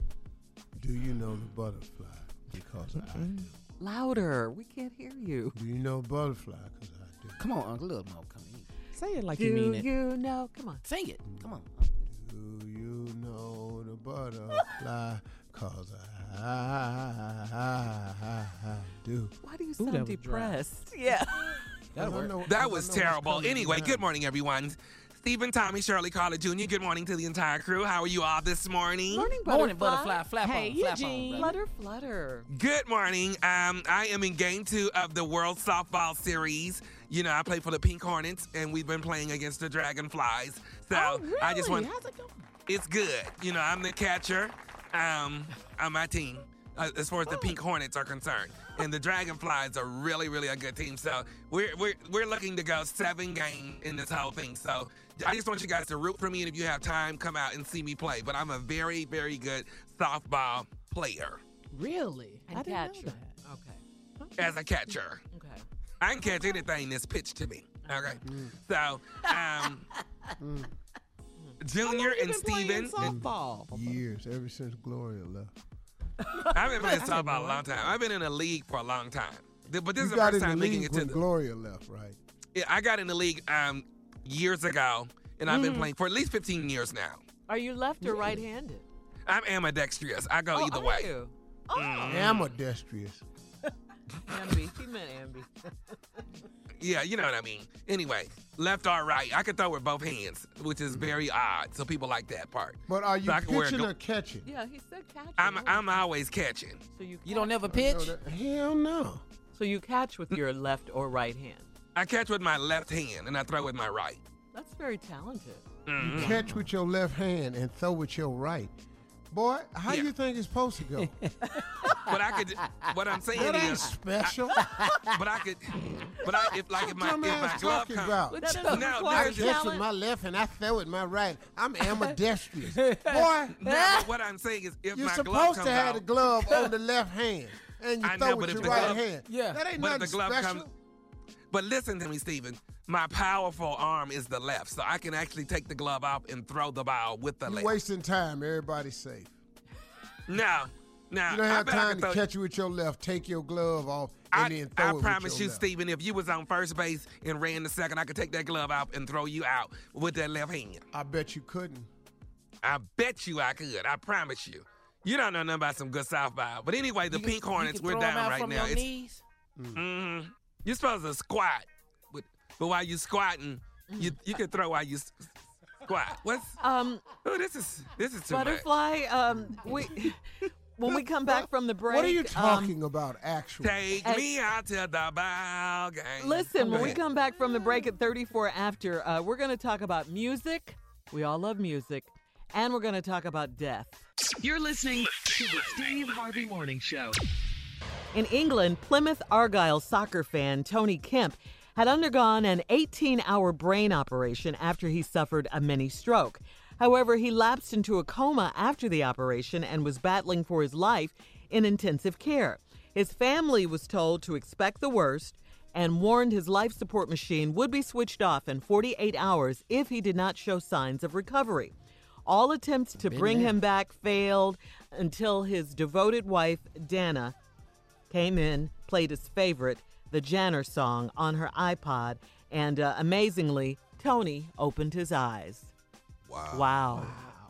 Do you know the butterfly? Because I do. Louder. We can't hear you. Do you know butterfly? Because I do. Come on, Uncle. A little more. Come in. Say it like Do you mean it. you know? Come on. Sing it. Come on. Do you know the butterfly? Cause I, I, I, I, I do. Why do you Ooh, sound that was dry. depressed? Yeah. That'll I work. know- That I was know what's terrible. coming Anyway, now. good morning, everyone. Stephen, Tommy, Shirley, Carla Junior Good morning to the entire crew. How are you all this morning? Morning, butterfly. Morning, butterfly. Flap Hey, on. Flap Eugene. on, brother. Flutter, flutter. Good morning. Um, I am in game two of the World Softball Series. You know, I play for the Pink Hornets, and we've been playing against the Dragonflies. So Oh, really? I just want. How's it going? It's good. You know, I'm the catcher um, on my team uh, as far as the Pink Hornets are concerned. And the Dragonflies are really, really a good team. So we're we're we're looking to go seven games in this whole thing. So I just want you guys to root for me, and if you have time, come out and see me play. But I'm a very, very good softball player Really? And I didn't catcher. know that. Okay. as a catcher. Okay. I can catch anything that's pitched to me. Okay. So, um, Junior You've and been playing Steven. softball. Years, ever since Gloria left. I've been playing softball a long time. I've been in the league for a long time. Th- But this You is the got first in the time making league it to when the. Gloria left, right? Yeah, I got in the league um, years ago, and I've Mm. been playing for at least fifteen years now. Are you left or right-handed? I'm ambidextrous. I go Oh, either are way. you? Oh, Ambidextrous. Ambi. He meant Ambi. Yeah, you know what I mean. Anyway, left or right, I can throw with both hands, which is very odd. So people like that part. But are you So I can wear a pitching gl- or catching? Yeah, he said catch. I'm I'm always catching. So you You don't catch- never pitch? No, that- hell no. So you catch with your left or right hand. I catch with my left hand and I throw with my right. That's very talented. Mhm. Catch with your left hand and throw with your right. Boy, how Yeah. you think it's supposed to go? But I could. What I'm saying That ain't is, special. but I could. But I if like if my if What my dumbass glove talking comes. about? That doesn't No, require no, I just- catch with talent. my left and I throw with my right. I'm ambidextrous. Boy, No, but what I'm saying is if you're my glove supposed comes to have out, the glove on the left hand and you I throw know, with but your if the right glove- hand. Yeah. That ain't but if nothing the glove special. comes. But listen to me, Steven. My powerful arm is the left, so I can actually take the glove off and throw the ball with the You left. wasting time. Everybody's safe. No, no. You don't I have bet I time could to throw- catch it with your left. Take your glove off and I, then throw I it with promise your you, left. Stephen, if you was on first base and ran the second, I could take that glove out and throw you out with that left hand. I bet you couldn't. I bet you I could. I promise you. You don't know nothing about some good softball. But anyway, the You Pink can- you Hornets, can we're throw 'em down out right from now. your It's, knees. mhm. You're supposed to squat, but, but while you squatting, you you can throw while you s- squat. What's? Um, Oh, this is this is too much. Butterfly, um, we when we come back from the break. What are you um, talking about, actually? Take Hey. me out to the ball game. Listen, when Go we ahead. come back from the break at thirty-four after, uh, we're going to talk about music. We all love music. And we're going to talk about death. You're listening to the Steve Harvey Morning Show. In England, Plymouth Argyle soccer fan Tony Kemp had undergone an eighteen-hour brain operation after he suffered a mini stroke. However, he lapsed into a coma after the operation and was battling for his life in intensive care. His family was told to expect the worst and warned his life support machine would be switched off in forty-eight hours if he did not show signs of recovery. All attempts to bring him back failed until his devoted wife, Dana, came in, played his favorite, the Janner song, on her iPod, and uh, amazingly, Tony opened his eyes. Wow. Wow.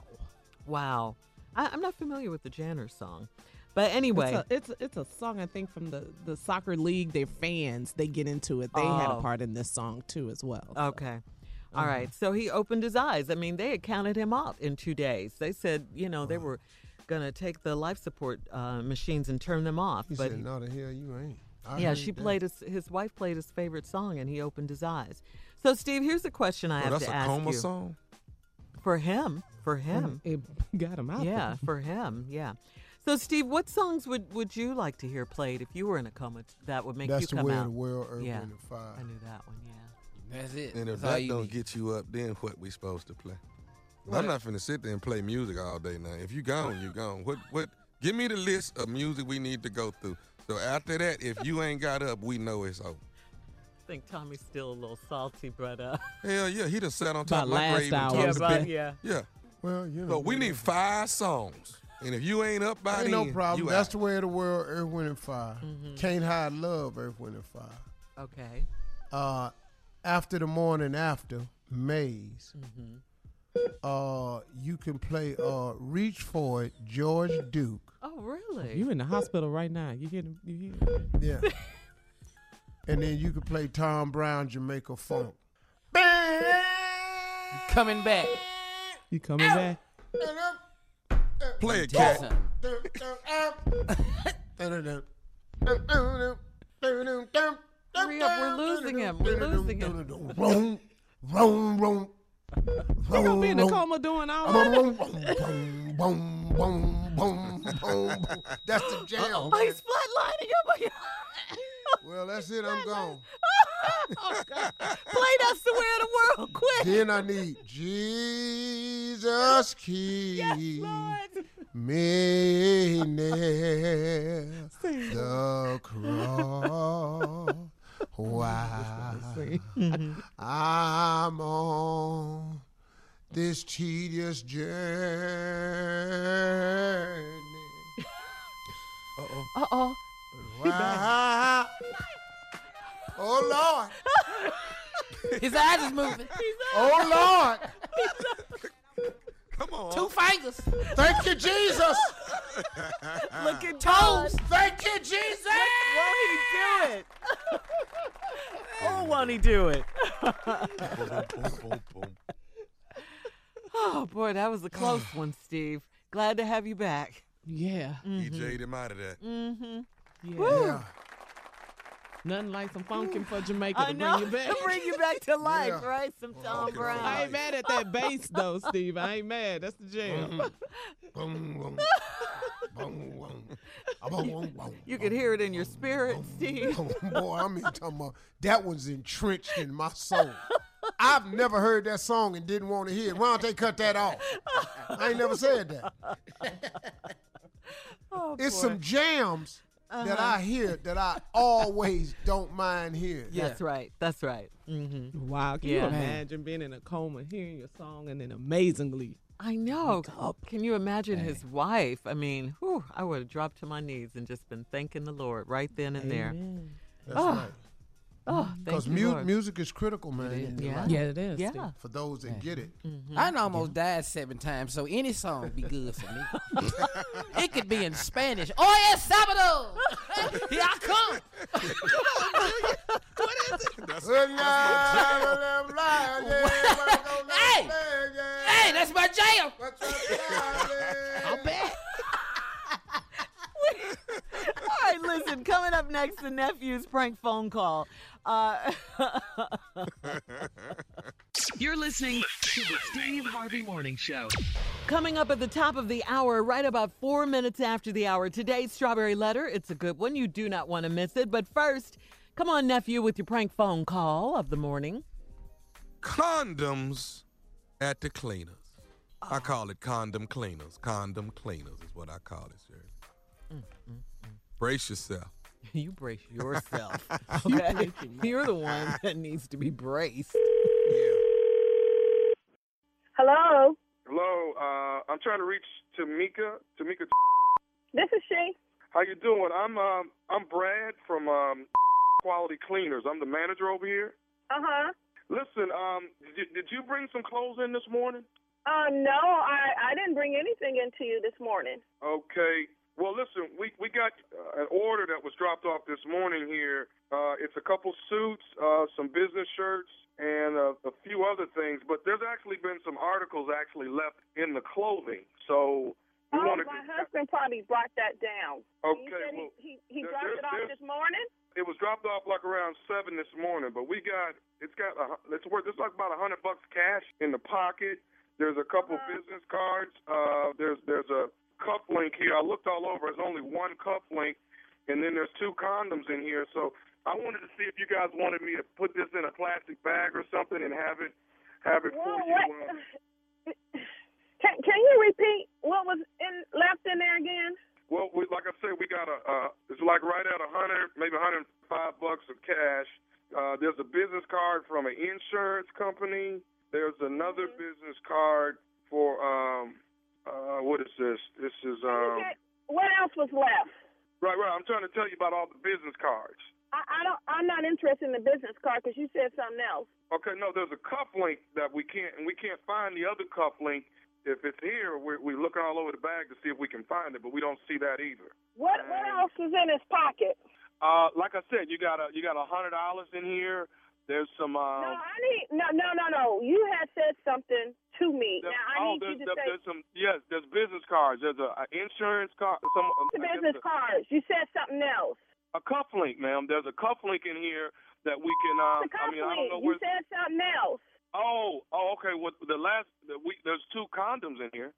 Wow. I, I'm not familiar with the Janner song. But anyway. It's a, it's, a, it's a song, I think, from the, the soccer league. Their fans, they get into it. They had Oh. a part in this song, too, as well. so. Okay. All right. So he opened his eyes. I mean, they had counted him out in two days. They said, you know, they were going to take the life support uh, machines and turn them off. He but said, no, the hell you ain't. I yeah, heard she that. played his, his wife played his favorite song, and he opened his eyes. So, Steve, here's a question I Oh, have that's to a ask coma you. song? For him. For him. It got him out. Yeah, for him. Yeah. So, Steve, what songs would, would you like to hear played if you were in a coma that would make That's you the come way out? of the world, Earth, Yeah. Wind, and Fire. I knew that one, yeah. That's it. And if That's all that you don't need. get you up, then what we supposed to play? I'm not finna sit there and play music all day now. If you gone, you gone. What? What? Give me the list of music we need to go through. So after that, if you ain't got up, we know it's over. I think Tommy's still a little salty, but uh, Hell yeah, he done sat on top About of my last grave and hour. talked yeah, to but, me. yeah. Yeah. Well, you know. So we need five songs, and if you ain't up by Ain't then, no problem. you That's out. the way of the world, Earth, Wind, and Fire. Mm-hmm. Can't hide love, Earth, Wind, and Fire. Okay. Uh, after the morning after, Maze. Mm-hmm. Uh, you can play uh, Reach For It, George Duke. Oh, really? You in the hospital right now. You hear him? You hear him? Yeah. And then you can play Tom Brown, Jamaica Funk. Coming back. You coming back? Play it, Tell cat. something. Hurry up, we're losing him. We're losing him. Vroom, vroom, vroom. You gonna be in the coma doing all that? Boom, boom, boom, boom, boom, boom. That's the jam. Oh, he's flatlining. Oh, my God. Well, that's it. I'm gone. Play That's the Way of the World, quick. Then I need Jesus keep me near the cross while I'm on this tedious journey. Uh-oh. Uh-oh. Wow. Oh, Lord. His eyes is moving. Oh, Lord. Come on. Two fingers. Thank you, Jesus. Look at toes. Thank you, Jesus. Won't he do it? Oh, won't he do it? Oh, boy, that was a close one, Steve. Glad to have you back. Yeah. He jade him out of that. Mm-hmm. Yeah. Yeah. Nothing like some funkin' for Jamaica I to know. bring you back. To bring you back to life, Yeah. right? Some Tom okay. Brown. I ain't mad at that bass though, Steve. I ain't mad. That's the jam. Boom, boom, boom, boom. Ah, boom, boom, boom, You could hear it in your spirit, Steve. boom. Boy, I mean, talking about that one's entrenched in my soul. I've never heard that song and didn't want to hear it. Why don't they cut that off? I ain't never said that. Oh, It's boy. some jams that I hear that I always don't mind hearing. That's right. That's right. Mm-hmm. Wow, can Yeah. you imagine being in a coma, hearing your song, and then amazingly I know. Can you imagine his wife? I mean, whew, I would have dropped to my knees and just been thanking the Lord right then and there. That's Oh. right. Oh, thank Because you, mu- Lord. music is critical, man. in your Yeah. life. Yeah, it is. Yeah. Steve. For those that get it. I done almost died seven times, so any song be good for me. It could be in Spanish. Oh, yes, Salvador! Here I come! Hey! Hey, that's my jam! I'm back. All right, listen, coming up next, the nephew's prank phone call. Uh, You're listening to the Steve Harvey Morning Show. coming up at the top of the hour, right about four minutes after the hour, today's Strawberry Letter. It's a good one. You do not want to miss it. But first, come on, nephew, with your prank phone call of the morning. Condoms at the cleaners. I call it condom cleaners. Condom cleaners is what I call it, sir. Brace yourself. You brace yourself. Okay? You're the one that needs to be braced. Hello, Hello, uh, I'm trying to reach Tamika. Tamika, this is she. how you doing? I'm um, I'm Brad from um, Quality Cleaners. I'm the manager over here. Uh huh. Listen, um, did you, did you bring some clothes in this morning? Uh, no, I, I didn't bring anything into you this morning. Okay. Well, listen, we we got uh, an order that was dropped off this morning here. Uh, it's a couple suits, uh, some business shirts, and uh, a few other things. But there's actually been some articles actually left in the clothing. So we Oh, wanted my to. husband probably brought that down. Okay, You said well, he, he, he there- dropped there's- it off there's- this morning? It was dropped off like around seven this morning, but we got it's got a, it's worth it's like about a hundred bucks cash in the pocket. There's a couple Uh-huh. business cards. Uh, there's there's a cuff link here. I looked all over. There's only one cuff link, and then there's two condoms in here. So I wanted to see if you guys wanted me to put this in a plastic bag or something and have it have it Well, for you. what? Uh, Can, can you repeat what was in left in there again? Well, we, like I said, we got a, uh, it's like right at a hundred, maybe a hundred and five bucks of cash. Uh, there's a business card from an insurance company. There's another Mm-hmm. business card for, um, uh, what is this? This is, um, Okay, what else was left? right, right. I'm trying to tell you about all the business cards. I, I don't. I'm not interested in the business card because you said something else. Okay, no, there's a cuff link that we can't, and we can't find the other cuff link. If it's here, we're, we're looking all over the bag to see if we can find it, but we don't see that either. What What else was in his pocket? Uh, like I said, you got a you got a hundred dollars in here. There's some. Uh, No, I need no, no, no, no. You had said something to me. There's, Now I oh, need there's, you to there- say there's some. Yes, there's business cards. There's a, a insurance card. Some the I guess business a, cards. You said something else. a cuff link, ma'am. There's a cuff link in here that we can. Um, The cuff I mean, I don't know link. You where. said something else. Oh, oh, okay. Well, the last the week, there's two condoms in here.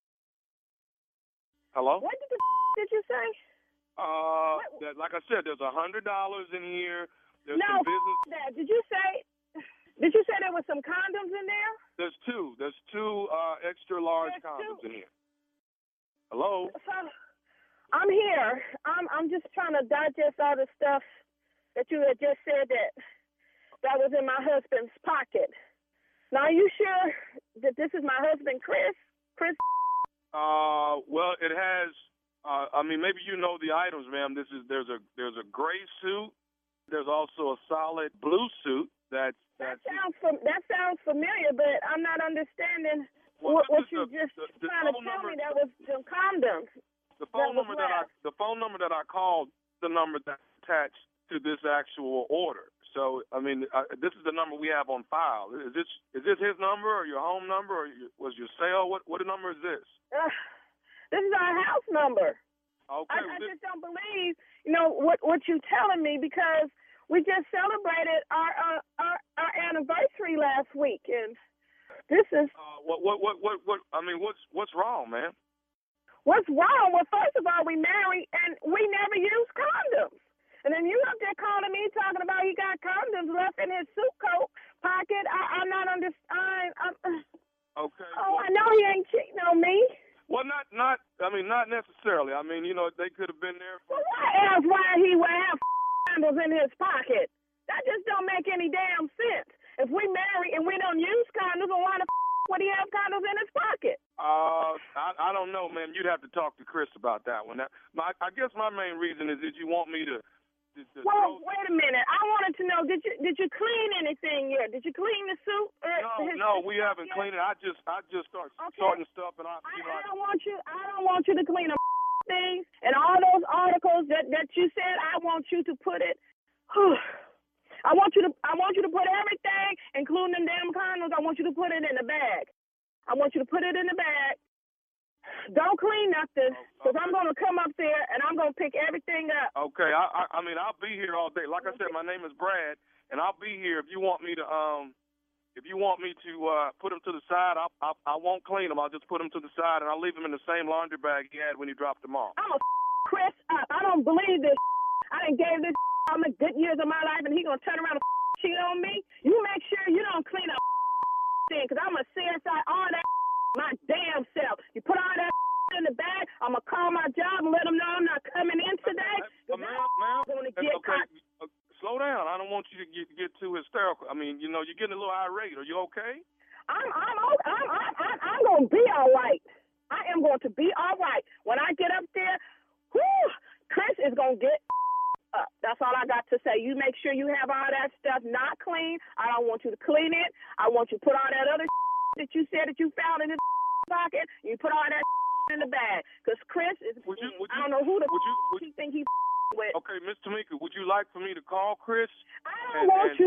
Hello. What did the f- did you say? Uh, that, like I said, there's a hundred dollars in here. There's No, some business. f- that. Did you say? Did you say there was some condoms in there? There's two. There's two uh, extra large There's condoms two. in here. Hello. So, I'm here. I'm I'm just trying to digest all the stuff that you had just said that that was in my husband's pocket. Now, are you sure that this is my husband, Chris? Chris? Uh, well, it has. Uh, I mean, maybe you know the items, ma'am. This is there's a there's a gray suit. There's also a solid blue suit. That's That that's. sounds fam- that sounds familiar, but I'm not understanding Well, what, this what is you the- just the- the trying to phone tell number- me. That was the condoms. The phone that was number that I left. the phone number that I called, the number that's attached to this actual order. So I mean, uh, this is the number we have on file. Is this is this his number or your home number or your, was your cell? What what number is this? Uh, this is our house number. Okay, I, well, I this- just don't believe, you know, what what you telling me because we just celebrated our uh, our, our anniversary last week, and this is uh, what what what what what? I mean, what's what's wrong, man? what's wrong. Well, first of all, we married and we never used condoms, and then you up there calling me talking about he got condoms left in his suit coat pocket. I, I'm not understanding. I'm, Okay. oh, well, I know he ain't cheating on me. Well, not not. I mean, not necessarily. I mean, you know, they could have been there. For, Well, why else why he would have condoms in his pocket? That just don't make any damn sense. If we marry and we don't use condoms, then why the f- would he have condoms in his pocket? uh, I don't know, man. You'd have to talk to Chris about that one. That, my, I guess my main reason is that you want me to. to, to Well, throw- wait a minute. I wanted to know, did you did you clean anything yet? Did you clean the suit? Or No, his- no, his we stuff haven't yet? cleaned it. I just, I just start Okay. sorting stuff, and I, I, you know, I I, don't want you. I don't want you to clean a things and all those articles that that you said. I want you to put it. I want you to. I want you to put everything, including them damn condoms. I want you to put it in the bag. I want you to put it in the bag. Don't clean nothing, because I'm gonna come up there and I'm gonna pick everything up. okay. I, I, I mean, I'll be here all day. Like I said, my name is Brad, and I'll be here if you want me to. Um, if you want me to uh, put them to the side, I, I, I won't clean them. I'll just put them to the side, and I'll leave them in the same laundry bag he had when he dropped them off. I'm a Chris up. I don't believe this. I done gave this all the good years of my life, and he gonna turn around and cheat on me. You make sure you don't clean up thing, because I'm gonna C S I all that my damn self. You put all that in the bag, I'm gonna call my job and let them know I'm not coming in today. Uh, ma'am, ma'am, gonna uh, get okay, caught. uh, slow down. I don't want you to get, get too hysterical. I mean, you know, you're getting a little irate. Are you okay? I'm I'm okay. I'm I'm I'm, I'm gonna be all right. I am going to be all right. When I get up there, whoo, Chris is gonna get up. That's all I got to say. You make sure you have all that stuff not clean. I don't want you to clean it. I want you to put all that other that you said that you found in his pocket. You put all that in the bag, because Chris is. Would you, would I you, don't know who the would you, would, he think he with. okay, Miss Tamika, would you like for me to call Chris? I And- don't want and- you.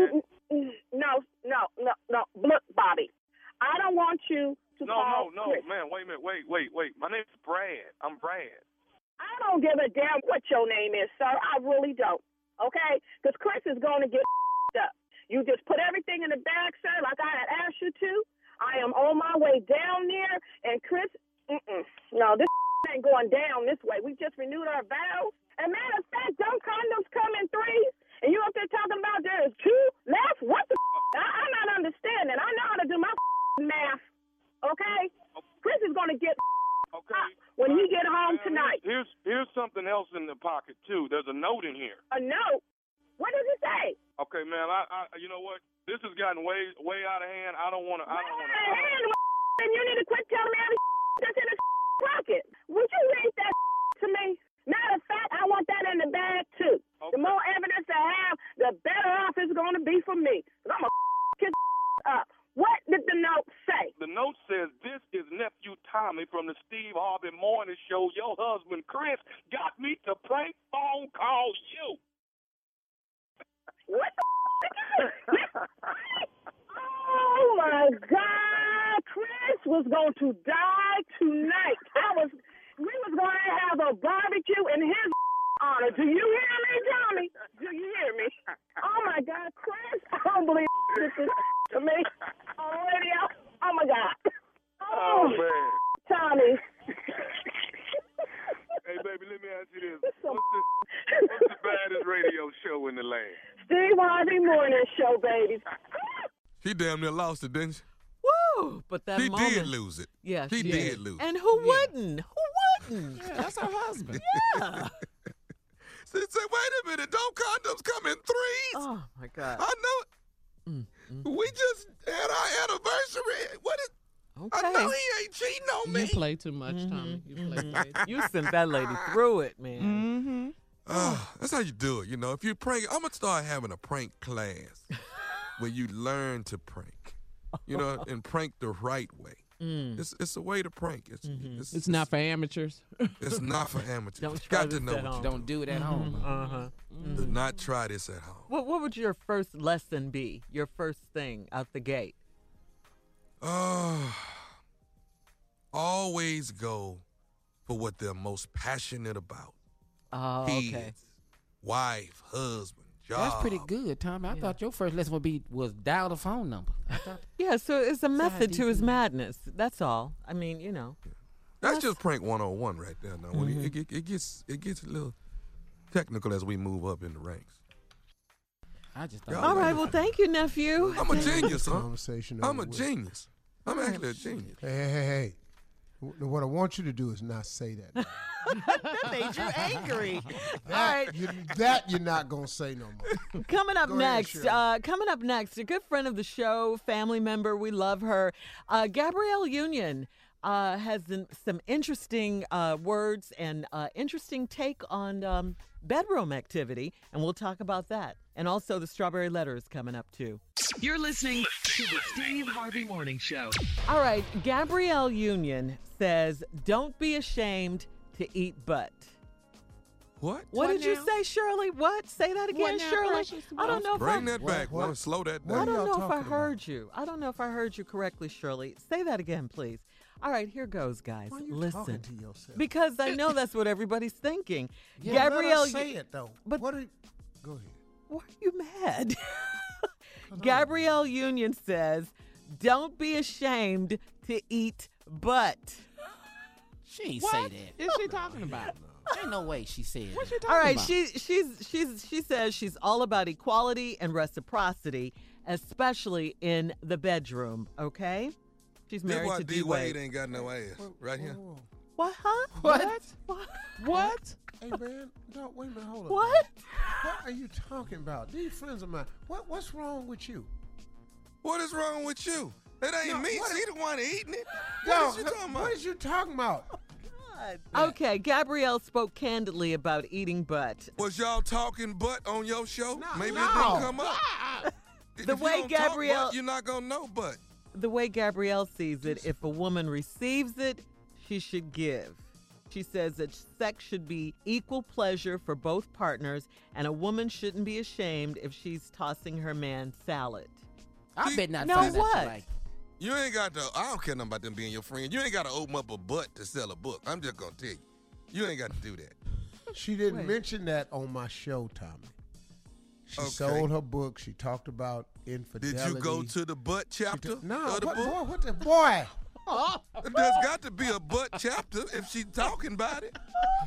No, no, no, no. Look, Bobby, I don't want you to No, call no, no, Chris. man. Wait a minute. Wait, wait, wait. My name's Brad. I'm Brad. I don't give a damn what your name is, sir. I really don't. Okay? Because Chris is going to get up. You just put everything in the bag, sir, like I had asked you to. I am on my way down there, and Chris, mm-mm. No, this ain't going down this way. We just renewed our vows. And matter of fact, them condoms come in threes, and you up there talking about there's two left? What the I, I'm not understanding. I know how to do my math. Okay? Chris is going to get Okay. up when he get home Now, tonight. Here's here's something else in the pocket too. There's a note in here. A note? What does it say? Okay, man. I, I you know what? This has gotten way way out of hand. I don't want to. I don't want to. And and you need to quit telling me every that's in his pocket. Would you read that to me? Matter of fact, I want that in the bag too. Okay. The more evidence I have, the better off it's going to be for me. Cause I'm gonna his up. What did the note say? The note says, "This is nephew Tommy from the Steve Harvey Morning Show. Your husband Chris got me to prank phone call you." What the Oh my God! Chris was going to die tonight. I was. We was going to have a barbecue in his honor. Do you hear me, Tommy? Do you hear me? Oh my God, Chris! I don't believe this is to me on radio. Oh my God! Oh man. Tommy. Hey baby, let me ask you this: What's the what's the baddest radio show in the land? Steve Harvey Morning Show, baby. She damn near lost it, didn't she? Woo! But that She moment, did lose it. Yeah, She she did lose it. And who wouldn't? Who wouldn't? Yeah, that's her husband. Yeah. She said, wait a minute, don't condoms come in threes? Oh my God. I know it. Mm, mm. We just had our anniversary. What is, Okay. I know he ain't cheating on me. You play too much, Tommy. You play way too much. You sent that lady through it, man. Mm-hmm. Ah, that's how you do it, you know. If you prank, I'm gonna start having a prank class where you learn to prank, you know, and prank the right way. Mm. It's it's a way to prank. It's Mhm. it's, It's not for amateurs. It's not for amateurs. Don't You try got to this know at what home. you Don't do it at home. Uh-huh. do. Do not try this at home. What what would your first lesson be? Your first thing out the gate? Oh, always go for what they're most passionate about. Oh, Kids, okay. wife, husband, job. That's pretty good, Tommy. I Yeah. thought your first lesson would be was dial the phone number. I thought Yeah, so it's a method to his decent. madness. That's all. I mean, you know. That's just prank one oh one right there. Now, when it, it, it gets it gets a little technical as we move up in the ranks. I just thought. Yeah, All man. right, well, thank you, nephew. I'm a genius, huh? Conversation I'm a over with. genius. I'm actually a genius. Hey, hey, hey, hey. W- What I want you to do is not say that. That made you angry. All That, right. you, that you're not going to say no more. Coming up Go ahead, next, Shirley. uh, coming up next, a good friend of the show, family member, we love her, uh, Gabrielle Union. uh, has some, some interesting uh, words and uh, interesting take on um, bedroom activity, and we'll talk about that. And also the Strawberry Letter is coming up, too. You're listening to the Steve Harvey Morning Show. All right, Gabrielle Union says, don't be ashamed to eat butt. What? What, What did you now? say, Shirley? What? Say that again, What now, Shirley. Precious? I don't know if I, Bring that What- back. what- Wanna slow that what I are down. don't y'all know if I talking heard you. I don't know if I heard you correctly, Shirley. Say that again, please. All right, here goes, guys. Why are you Listen. talking to yourself? Because I know that's what everybody's thinking. Yeah, Gabrielle, let us say it though. but- what are you, go ahead. why are you mad? Gabrielle Union says, don't be ashamed to eat butt. She ain't What say that. is she talking about? Ain't no way she said What's that. she talking All right, about? she she's she's she says she's all about equality and reciprocity, especially in the bedroom. Okay, she's That's married why to D D Wade Wade. ain't got no ass. Right here. Whoa, whoa. What? Huh? What? What? What? Hey man, no, wait a minute, hold on. What? What are you talking about? These friends of mine. What what's wrong with you? What is wrong with you? It ain't No, me. what- She the one eating it. Yo, What is you talking about? what is you talking about? Okay, Gabrielle spoke candidly about eating butt. Was y'all talking butt on your show? No, Maybe no. it didn't come up. The If you way don't talk Gabrielle- butt, you're not gonna know butt. The way Gabrielle sees it, if a woman receives it, she should give. She says that sex should be equal pleasure for both partners, and a woman shouldn't be ashamed if she's tossing her man salad. I bet not No, find out what? you like. You ain't got to. I don't care nothing about them being your friend. You ain't got to open up a butt to sell a book. I'm just gonna tell you. You ain't got to do that. She didn't Wait. mention that on my show, Tommy. She Okay. sold her book. She talked about infidelity. Did you go to the butt She chapter t- No, of the what, book? boy, what the boy? There's got to be a butt chapter if she's talking about it.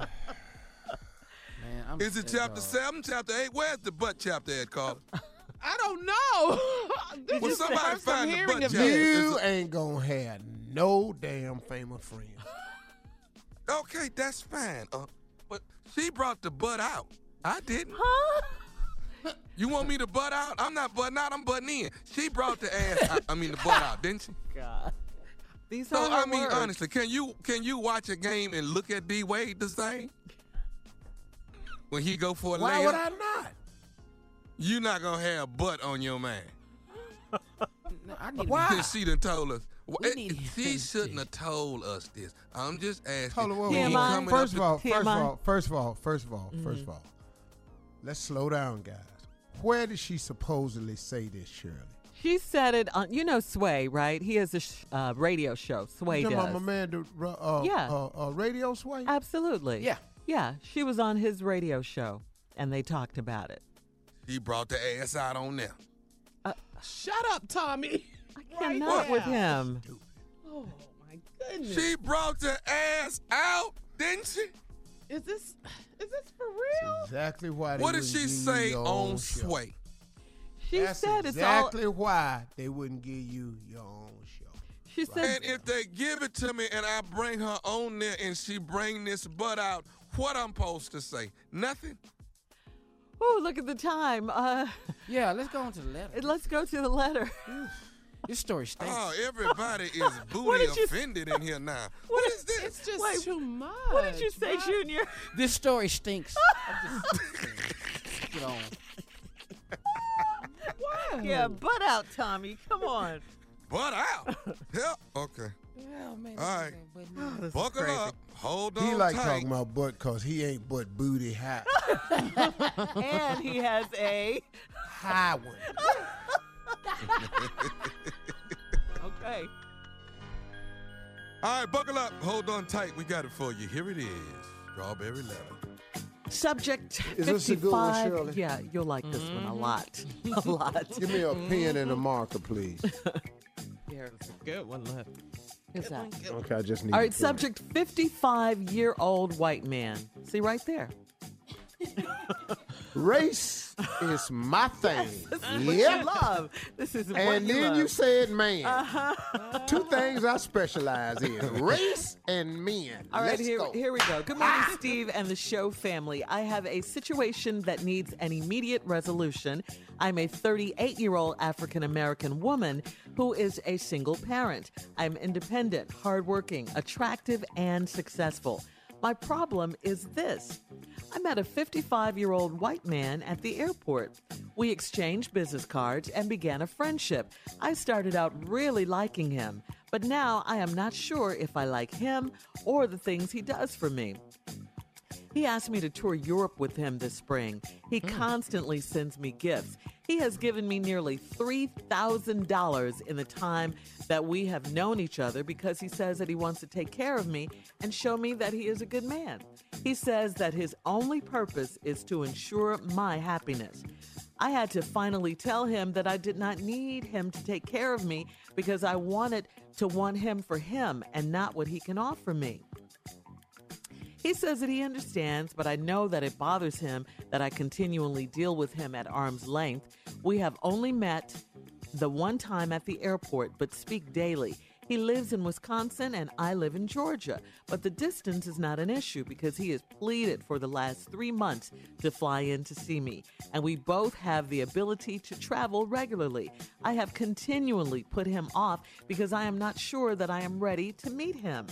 Man, I'm Is it uh, chapter seven, chapter eight? Where's the butt chapter at, Carl? I don't know. This Well, is the somebody first I'm find the hearing butt of chapter. this. You ain't gonna have no damn famous friends. Okay, that's fine. Uh, but she brought the butt out. I didn't. Huh? You want me to butt out? I'm not butting out. I'm butting in. She brought the ass. out, I mean the butt out, didn't she? God. These So are her I mean, words. honestly, can you can you watch a game and look at D Wade the same? When he go for a Why layup, would I not? you not gonna have butt on your man. No, I need Why? To She done told us. Well, We it- need to she finish shouldn't this. have told us this. I'm just asking. Hold on, wait, He wait, T M wait. I? coming First up of all, T first M of I? all, first of all, first of all, first of all, let's slow down, guys. Where did she supposedly say this, Shirley? She said it on, you know, Sway, right? He has a sh- uh, radio show. Sway You talking does. about my man, the uh, Yeah. uh, uh, radio sway? Absolutely. Yeah. Yeah. She was on his radio show, and they talked about it. He brought the ass out on there. Shut up, Tommy. I Right cannot with now. him. Oh my goodness. She brought the ass out, didn't she? Is this is this for real? Exactly why. They What did wouldn't she give you say your on own show. Sway? She That's said exactly it's all. why they wouldn't give you your own show. She said And if they give it to me and I bring her on there and she bring this butt out, what I'm supposed to say? Nothing? Oh, look at the time. Uh, Yeah, let's go on to the letter. let's go to the letter. This story stinks. Oh, everybody is What booty did you- offended in here now. what is this? It's just Wait, too much. What did you say, bruh. Junior? This story stinks. I'm just- Get on. What? Yeah, butt out, Tommy. Come on. Butt out. Yeah. Okay. Well, man, All right. This is Buckle crazy. up. Hold on He like tight. talking about butt because he ain't butt booty high. And he has a. high one. Okay. All right, buckle up. Hold on tight. We got it for you. Here it is. Strawberry letter. Subject Is this a good one, fifty-five. Shirley? Yeah, you'll like this one a lot. A lot. Give me a pen and a marker, please. It's a good one. Look. Is that? Okay, I just need. All a right, pen. subject fifty-five year old white man. See right there. Race is my thing. This is what Yep. you love. This is what And you then love. you said man. Uh-huh. Two things I specialize in, race and men. All right, Let's here, go. here we go. Good morning, Steve and the show family. I have a situation that needs an immediate resolution. I'm a thirty-eight-year-old African-American woman who is a single parent. I'm independent, hardworking, attractive, and successful. My problem is this. I met a fifty-five-year-old white man at the airport. We exchanged business cards and began a friendship. I started out really liking him, but now I am not sure if I like him or the things he does for me. He asked me to tour Europe with him this spring. He constantly sends me gifts. He has given me nearly three thousand dollars in the time that we have known each other because he says that he wants to take care of me and show me that he is a good man. He says that his only purpose is to ensure my happiness. I had to finally tell him that I did not need him to take care of me because I wanted to want him for him and not what he can offer me. He says that he understands, but I know that it bothers him that I continually deal with him at arm's length. We have only met the one time at the airport, but speak daily. He lives in Wisconsin and I live in Georgia, but the distance is not an issue because he has pleaded for the last three months to fly in to see me, and we both have the ability to travel regularly. I have continually put him off because I am not sure that I am ready to meet him.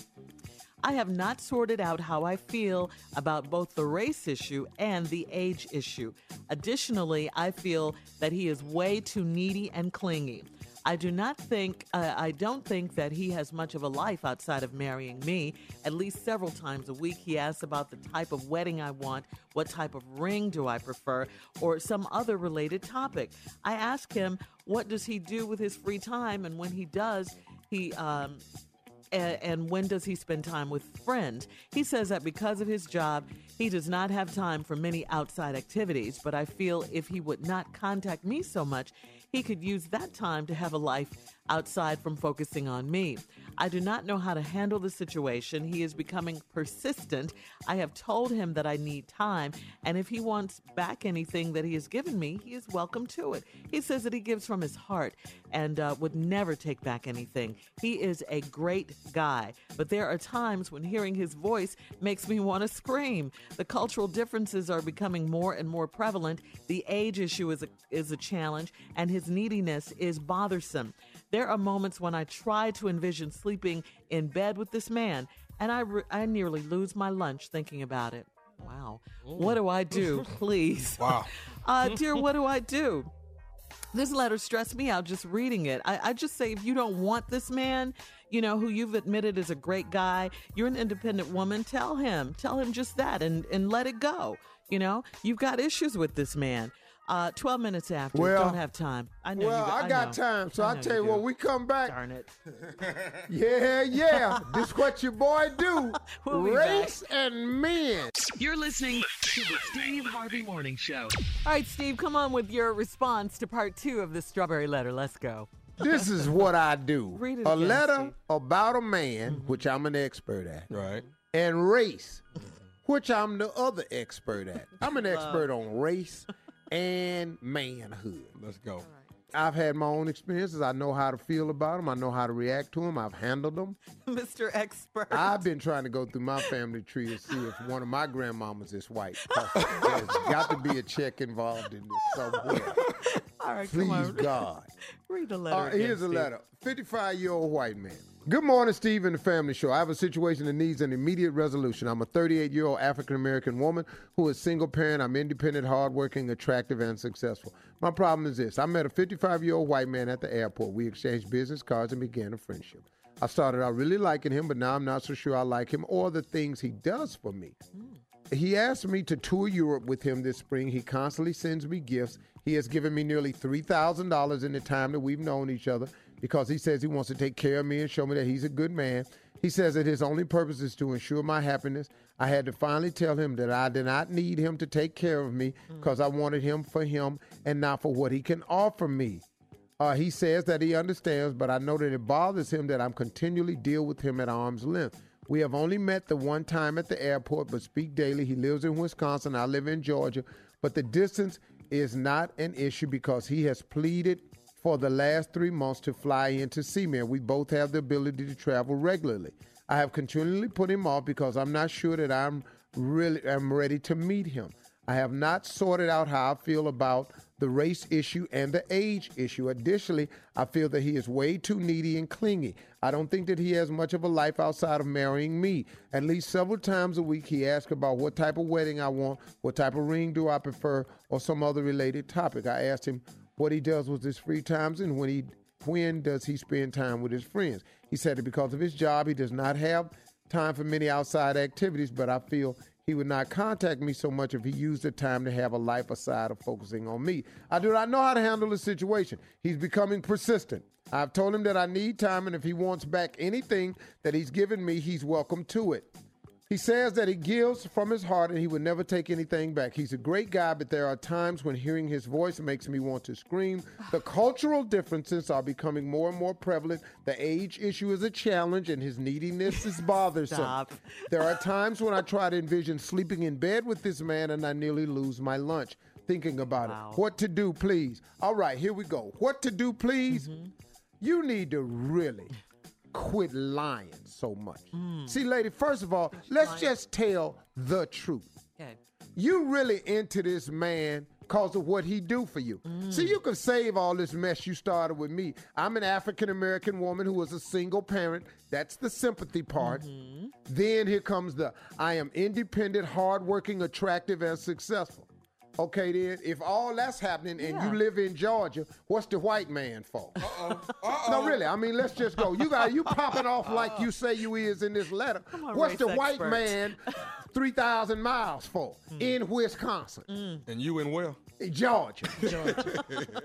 I have not sorted out how I feel about both the race issue and the age issue. Additionally, I feel that he is way too needy and clingy. I do not think, uh, I don't think that he has much of a life outside of marrying me. At least several times a week, he asks about the type of wedding I want, what type of ring do I prefer, or some other related topic. I ask him, what does he do with his free time? And when he does, he, um, And, and when does he spend time with friends? He says that because of his job, he does not have time for many outside activities, but I feel if he would not contact me so much, he could use that time to have a life outside from focusing on me. I do not know how to handle the situation. He is becoming persistent. I have told him that I need time, and if he wants back anything that he has given me, he is welcome to it. He says that he gives from his heart and uh, would never take back anything. He is a great guy, but there are times when hearing his voice makes me want to scream. The cultural differences are becoming more and more prevalent. The age issue is a, is a challenge, and his neediness is bothersome. There are moments when I try to envision sleeping in bed with this man, and I, re- I nearly lose my lunch thinking about it. Wow. What do I do? Please. Wow. Uh, dear, what do I do? This letter stressed me out just reading it. I, I just say if you don't want this man, you know, who you've admitted is a great guy, you're an independent woman, tell him. Tell him just that and, and let it go. You know, you've got issues with this man. Uh, twelve minutes after. Well, don't have time. I know well, you I I got know. time, so I I know tell you you what, do. we come back. Darn it. Yeah, yeah. This what your boy do. We'll be Race and men. You're listening to the Steve Harvey Morning Show. All right, Steve, come on with your response to part two of the strawberry letter. Let's go. This is what I do. Read it a again, letter Steve. about a man, which I'm an expert at, Right. and race, which I'm the other expert at. I'm an expert on race and manhood. Let's go. I've had my own experiences. I know how to feel about them. I know how to react to them. I've handled them. Mister Expert. I've been trying to go through my family tree to see if one of my grandmamas is white. There's got to be a check involved in this somewhere. All right, Please, come on. God. Read the letter. Uh, again, here's a Steve. letter. fifty-five-year-old white man. Good morning, Steve and the Family Show. I have a situation that needs an immediate resolution. I'm a thirty-eight-year-old African-American woman who is single parent. I'm independent, hardworking, attractive, and successful. My problem is this. I met a fifty-five-year-old white man at the airport. We exchanged business cards and began a friendship. I started out really liking him, but now I'm not so sure I like him or the things he does for me. Mm. He asked me to tour Europe with him this spring. He constantly sends me gifts. He has given me nearly three thousand dollars in the time that we've known each other because he says he wants to take care of me and show me that he's a good man. He says that his only purpose is to ensure my happiness. I had to finally tell him that I did not need him to take care of me because mm. I wanted him for him and not for what he can offer me. Uh, he says that he understands, but I know that it bothers him that I'm continually deal with him at arm's length. We have only met the one time at the airport, but speak daily. He lives in Wisconsin. I live in Georgia. But the distance is not an issue because he has pleaded for the last three months to fly in to see me, and we both have the ability to travel regularly. I have continually put him off because I'm not sure that I'm really am ready to meet him. I have not sorted out how I feel about the race issue and the age issue. Additionally, I feel that he is way too needy and clingy. I don't think that he has much of a life outside of marrying me. At least several times a week, he asks about what type of wedding I want, what type of ring do I prefer, or some other related topic. I asked him what he does with his free times and when he when does he spend time with his friends. He said that because of his job, he does not have time for many outside activities, but I feel he would not contact me so much if he used the time to have a life aside of focusing on me. I do not know how to handle the situation. He's becoming persistent. I've told him that I need time, and if he wants back anything that he's given me, he's welcome to it. He says that he gives from his heart and he would never take anything back. He's a great guy, but there are times when hearing his voice makes me want to scream. The cultural differences are becoming more and more prevalent. The age issue is a challenge and his neediness is bothersome. Stop. There are times when I try to envision sleeping in bed with this man and I nearly lose my lunch thinking about Wow. it. What to do, please? All right, here we go. What to do, please? Mm-hmm. You need to really quit lying so much. Mm. See, lady, first of all, let's just tell the truth. Okay. You really into this man because of what he do for you. Mm. See, you can save all this mess you started with me. I'm an African-American woman who was a single parent. That's the sympathy part. Mm-hmm. Then here comes the, I am independent, hardworking, attractive, and successful. Okay, then, if all that's happening and Yeah. you live in Georgia, what's the white man for? Uh-oh. Uh-oh. No, really, I mean, let's just go. You got you popping off like you say you is in this letter. Come on, What's race the white expert. man three thousand miles for in Wisconsin? And you in where? Georgia. Georgia.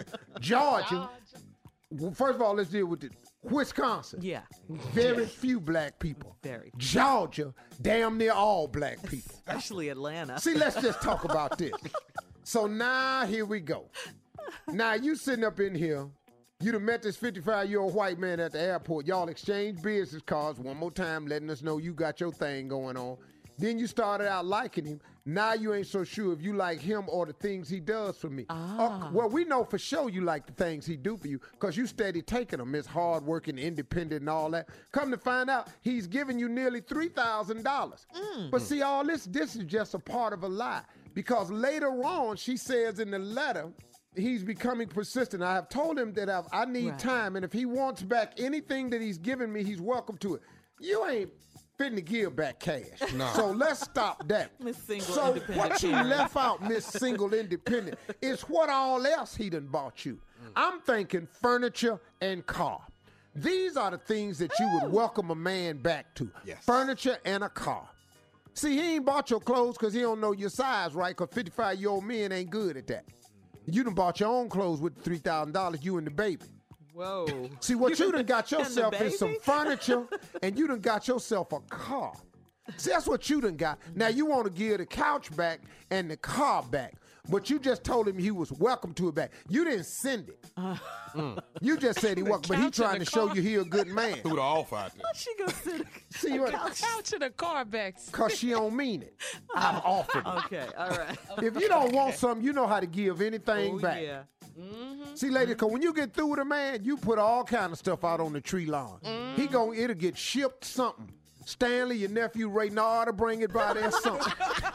Georgia. Well, first of all, let's deal with the Wisconsin. Yeah. Very few black people. Very. Georgia, damn near all black people. Especially Atlanta. See, let's just talk about this. So now here we go. Now you sitting up in here, you done met this fifty-five-year-old white man at the airport. Y'all exchange business cards one more time, letting us know you got your thing going on. Then you started out liking him. Now you ain't so sure if you like him or the things he does for me. Ah. Uh, well, we know for sure you like the things he do for you because you steady taking them. It's hardworking, independent, and all that. Come to find out, he's giving you nearly three thousand dollars. But see, all this, this is just a part of a lie because later on, she says in the letter, he's becoming persistent. I have told him that I've, I need Right. time, and if he wants back anything that he's given me, he's welcome to it. You ain't fitting to give back cash. No. So let's stop that. Miss Single So Independent what you Parent. left out, Miss Single Independent, is what all else he done bought you. I'm thinking furniture and car. These are the things that you would welcome a man back to. Yes. Furniture and a car. See, he ain't bought your clothes because he don't know your size, right? Because fifty-five-year-old men ain't good at that. You done bought your own clothes with three thousand dollars, you and the baby. Whoa. See, what you done got And the yourself is some baby? furniture, and you done got yourself a car. See, that's what you done got. Now, you want to give the couch back and the car back, but you just told him he was welcome to it back. You didn't send it. Mm. You just said he welcome, but he couch and trying the to show car. you he a good man. Threw the off out there. She gonna sit. See what? Couch in the car back. Because she don't mean it. I've offered it. Okay, all right. If you don't want something, you know how to give anything Oh, back. yeah. See, ladies, because when you get through with a man, you put all kind of stuff out on the tree lawn. He gon' it'll get shipped something. Stanley, your nephew Ray Nard to bring it by there something.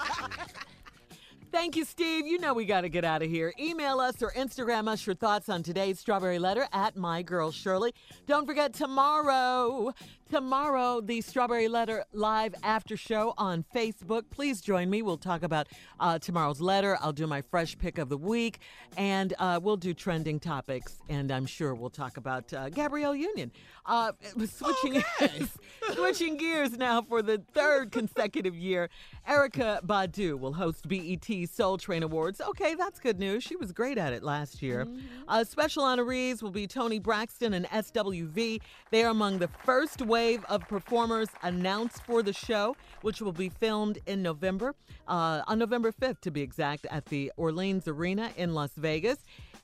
Thank you, Steve. You know we got to get out of here. Email us or Instagram us your thoughts on today's Strawberry Letter at My Girl Shirley. Don't forget tomorrow, tomorrow, the Strawberry Letter live after show on Facebook. Please join me. We'll talk about uh, tomorrow's letter. I'll do my fresh pick of the week, and uh, we'll do trending topics. And I'm sure we'll talk about uh, Gabrielle Union. Uh, switching, switching gears now for the third consecutive year, Erykah Badu will host B E T Soul Train Awards. Okay, that's good news. She was great at it last year. Uh, special honorees will be Toni Braxton and S W V. They are among the first wave of performers announced for the show, which will be filmed in November, uh, on November fifth to be exact, at the Orleans Arena in Las Vegas.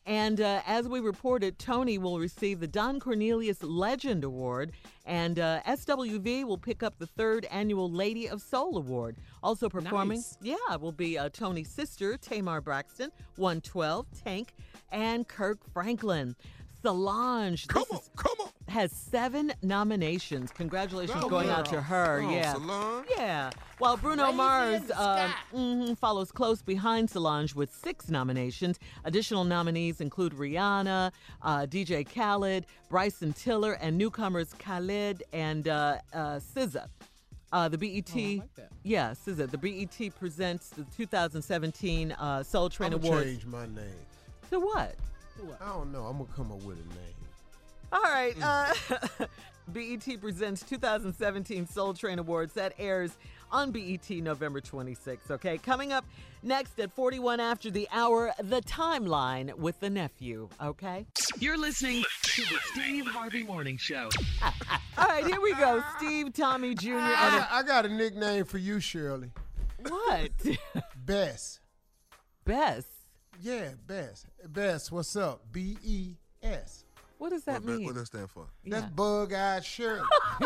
And uh, as we reported, Tony will receive the Don Cornelius Legend Award, and uh, S W V will pick up the third annual Lady of Soul Award. Also performing, Nice. yeah, will be uh, Tony's sister, Tamar Braxton, one twelve, Tank, and Kirk Franklin. Solange Come this on, is- come on. has seven nominations. Congratulations Go going out girl. to her. Come on, yeah. Solange. Yeah. While Bruno Crazy Mars in the uh, sky. mhm, follows close behind Solange with six nominations. Additional nominees include Rihanna, uh, D J Khaled, Bryson Tiller, and newcomers Khaled and uh, uh, S Z A. Uh, the B E T, Oh, I like that. yeah, S Z A. The B E T presents the two thousand seventeen uh, Soul Train I'm gonna Awards. change my name. To what? I don't know. I'm gonna come up with a name. All right. Uh, B E T presents two thousand seventeen Soul Train Awards. That airs on B E T November twenty-sixth. Okay. Coming up next at forty-one after the hour, The Timeline with the nephew. Okay. You're listening to the Steve Harvey Morning Show. All right. Here we go. Steve, Tommy Junior I, and got- I got a nickname for you, Shirley. what? Bess. Bess. Yeah, Bess. Bess, what's up? B E S. What does that What, that- mean? what that stand for? That's Yeah. bug-eyed Shirley.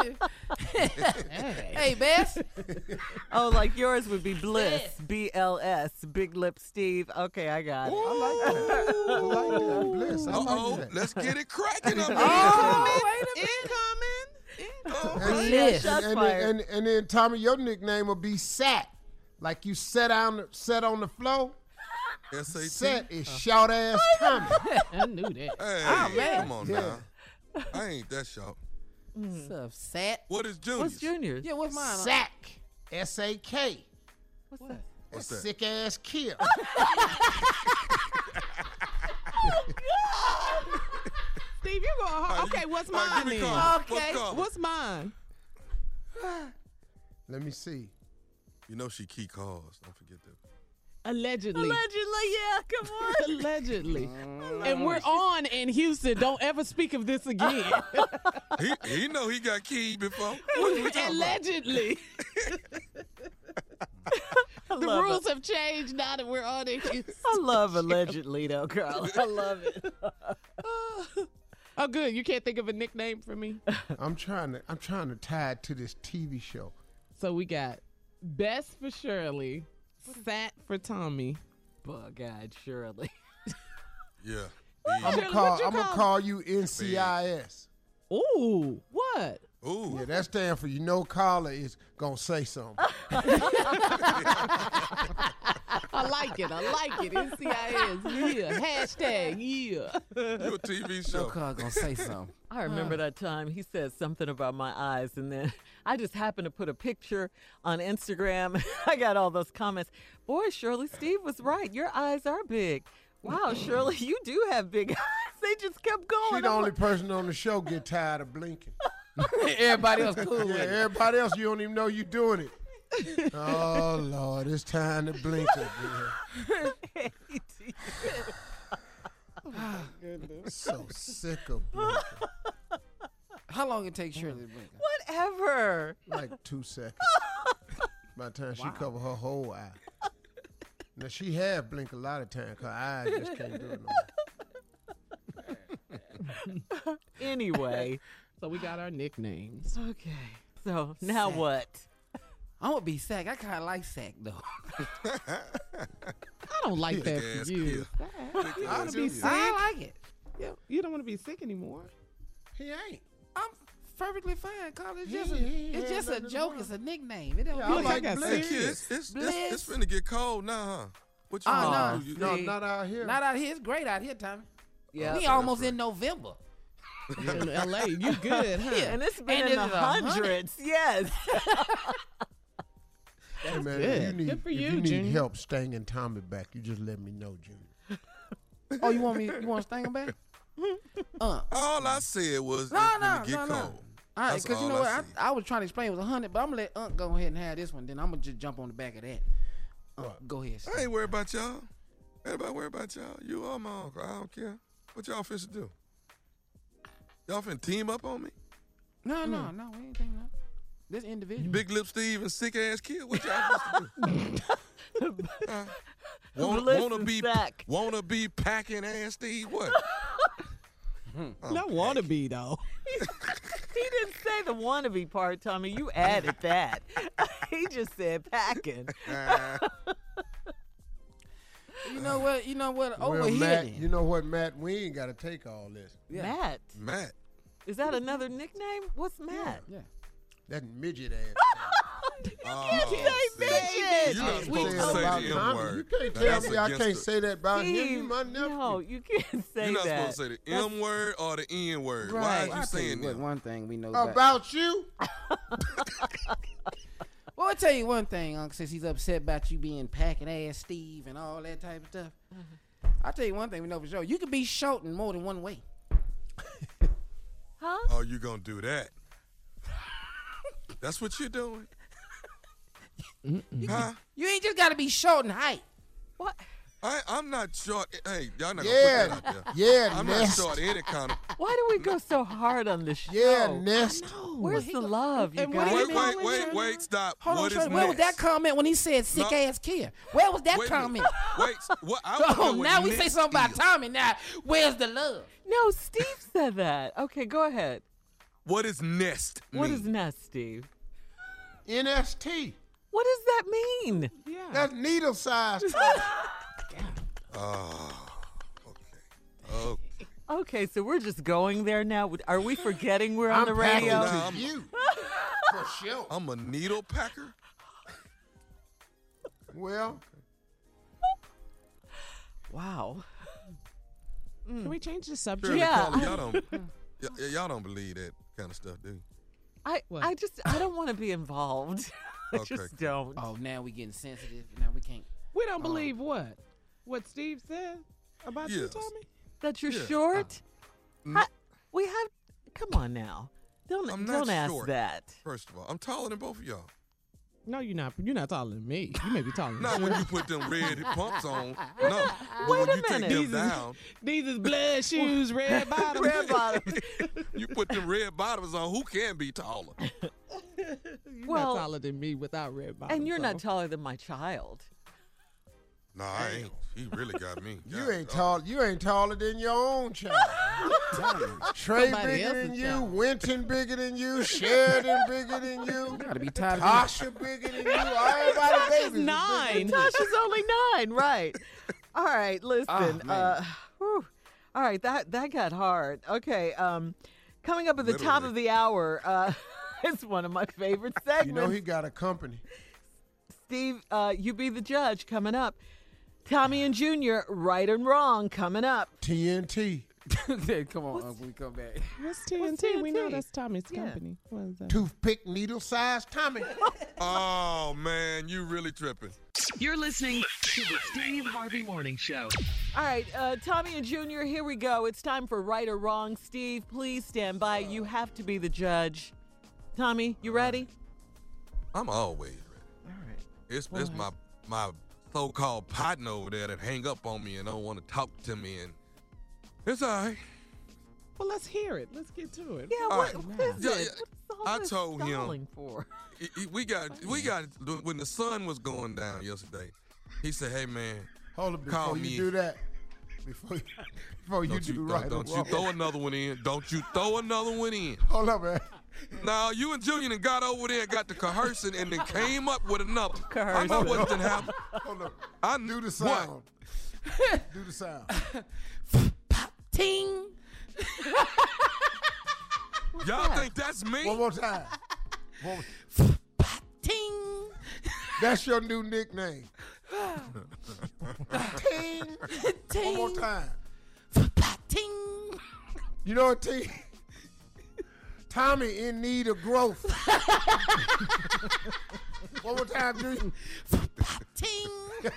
Hey, Bess. Oh, like yours would be Bliss. B L S. Big Lip Steve. Okay, I got it. I like that. I like that. Bliss. I Uh-oh, like that. let's get it cracking up here. Oh, wait a minute. Incoming. And, Bliss. and, and, Shots fired. and, and then Tommy, your nickname will be Sat. Like you sat on sat on the floor. S A T. Sat is short ass Tommy. I knew that. Hey, Oh, man. come on Yeah. now. I ain't that short. What's up, Sat? What is Junior? What's Junior's? Yeah, what's mine? Sack. S A K. What's that? What's that? Sick ass kill. Steve, you going hard. Okay, what's All right, mine give me then? call. Okay. What's call? What's mine? Let me see. You know she key calls. Don't forget that. Allegedly. Allegedly, yeah. Come on. Allegedly. And we're on in Houston. Don't ever speak of this again. He he know he got keyed before. What we talking about? Allegedly. I The love rules it. have changed now that we're on in Houston. I love allegedly, though, girl. I love it. Oh, good. You can't think of a nickname for me? I'm trying to I'm trying to tie it to this T V show. So we got Bess for Shirley, Sat for Tommy. Bug-eyed Shirley. Yeah. I'm Shirley, gonna call what you I'm gonna call- call you N C I S. Ooh, what? Ooh. Yeah, that stands for you know caller is gonna say something. I like it. I like it. N C I S. Yeah. Hashtag yeah. You a T V No show. car gonna say something. I remember that time he said something about my eyes, and then I just happened to put a picture on Instagram. I got all those comments. Boy, Shirley, Steve was right. Your eyes are big. Wow, Shirley, you do have big eyes. They just kept going. She the I'm only like, person on the show get tired of blinking. Everybody else cool Yeah, with it. everybody else you don't even know you doing it. Oh Lord, it's time to blink again. So sick of blinking. How long it take Shirley to blink? Whatever. Like two seconds. By the time she cover her whole eye. Now she have blink a lot of time. Her eyes just can't do it no more. Anyway. So we got our nicknames. Okay. So now what? I'm gonna be Sack. I kind of like Sack though. I don't like that Ass for you. I want to be Yeah. sick. I like it. Yeah, you don't want to be sick anymore. He ain't. I'm perfectly fine. Cause it's He- just a, he ain't it's had just a nothing joke. wrong. It's a nickname. It don't Yeah, You I look like like a Bliss. Hey, kids, it's, it's, Bliss. it's, it's finna get cold now, huh? What you Oh, gonna no. do? You- No, See, not out here. Not out here. It's great out here, Tommy. Yeah. We Okay, almost that's in November. In L A, you good, huh? And it's been And in the it's a hundred. hundreds. Yes. Hey man, good. if you need, Good for if you, you need Junior. help staying Tommy back, you just let me know, Junior. Oh, you want me? You want to sting him back? Uh. All I said was No, it's no, finna get no, no. cold. All right, That's because you all know I what? I, said. I was trying to explain it was a hundred, but I'm gonna let Unc go ahead and have this one. Then I'm gonna just jump on the back of that. Uh, go ahead. I ain't worried about y'all. Everybody worried about y'all. You are my uncle. I don't care. What y'all finna do? Y'all finna team up on me? No, no, no. We ain't thinking that. This individual. Big Lip Steve and sick ass kid. What y'all supposed to do? Uh, Wanna, Listen, wanna be Zach. wanna be packing ass Steve? What? No wannabe though. He didn't say the wannabe part, Tommy. You added that. He just said packing. You know what? You know what? Over well, here, Matt, then. you know what, Matt? We ain't got to take all this. Yeah. Matt. Matt. Is that another nickname? What's Matt? Yeah. That midget ass. Oh, say midget. You're not You supposed can't to say about the Tommy. M word. You can't Now, tell that's me I against can't the- say that about him. You Steve, my nephew. no, you can't say You're not that. supposed to say the That's- M word or the N word. Why Right. are I'll you tell you saying what, that? one thing we know about. About you? Well, I'll tell you one thing, Uncle, since he's upset about you being packing ass Steve and all that type of stuff. I'll tell you one thing we know for sure. You can be short in more than one way. Huh? Oh, you gonna do that? That's what you're doing? Huh? You ain't just got to be short in height. What? I, I'm not short. Hey, y'all not Yeah. gonna put that out there. Yeah, I'm Nest. not short any kind of. Why do we go so hard on this show? Yeah, Nest. Where's the love, you And guys? what Wait, do you wait, mean? wait, wait, stop. Hold What on, is Shirley, where was next? that comment when he said sick No. ass kid? Where was that Wait a comment? minute. Wait, what? I wanna know Oh, what now we say next something about is. Tommy. Now, where's the love? No, Steve said that. Okay, go ahead. What does nest mean? What is nest, Steve? N S T. What does that mean? Yeah. That's needle size. Oh, okay. Okay. Okay, so we're just going there now. Are we forgetting we're on I'm the packing radio? to I'm- you. For sure. I'm a needle packer. Well, Wow. Can we change the subject? Shirley Yeah. Caller, y'all don't, y- y'all don't believe that kind of stuff, do you? I, What? I just I don't want to be involved. I Okay, just cool. don't. Oh, now we getting sensitive. Now we can't. We don't believe what? What Steve said about you, Yes. Tommy? That you're Yeah. short? n- I- we have. Come on now. Don't I'm not don't ask short. that. First of all, I'm taller than both of y'all. No, you're not. You're not taller than me. You may be taller than Not me. when you put them red pumps on. No. But Wait when a you take minute. them These is- down, These is blood shoes, red bottoms. Red bottoms. you put them red bottoms on, who can be taller? You're Well, not taller than me without red bottoms. And you're not so. taller than my child. No, I ain't. He really got me. you God, ain't dog. tall. You ain't taller than your own child. Trey Somebody bigger else's than you. child. Winton bigger than you. Sheridan bigger than you. You gotta be tired of Tasha bigger than you. Everybody babies is nine. bigger than you. Tasha's only nine, right? All right, listen. Oh, man. uh, whew. All right, that that got hard. Okay, um, coming up at the top Literally. of the hour, uh, it's one of my favorite segments. You know he got a company. Steve, uh, you be the judge. Coming up, Tommy and Junior, right and wrong. Coming up. T N T. Come on, Uncle, we come back. What's T N T? What's We know T N T? that's Tommy's Yeah. company. What is that? Toothpick needle size Tommy. Oh, man, you really tripping. You're listening to the Steve Harvey Morning Show. All right, uh, Tommy and Junior, here we go. It's time for right or wrong. Steve, please stand by. You have to be the judge. Tommy, you ready? I'm always ready. All right. It's, it's my my so-called partner over there that hang up on me and don't want to talk to me, and it's all right. Well, let's hear it. Let's get to it. Yeah, All what, right. what is Yeah, it? yeah. What's all I this told him. stalling for? He- he- We got we got when the sun was going down yesterday. He said, "Hey man, Hold it Call before you me. do that. Before you, before you don't do you right. don't, don't or you wrong. throw another one in? Don't you throw another one in?" Hold up, man. Now you and Julian done got over there and got the coercing and then came up with another. I know Coercing. what didn't happen. Hold up. I Do knew the what. sound. Do the sound. Ting. Y'all think that's me? One more time. One more- Ting. That's your new nickname. Ting. Ting. One more time. Ting. You know what, T? Tommy in need of growth. One more time, do you? Ting.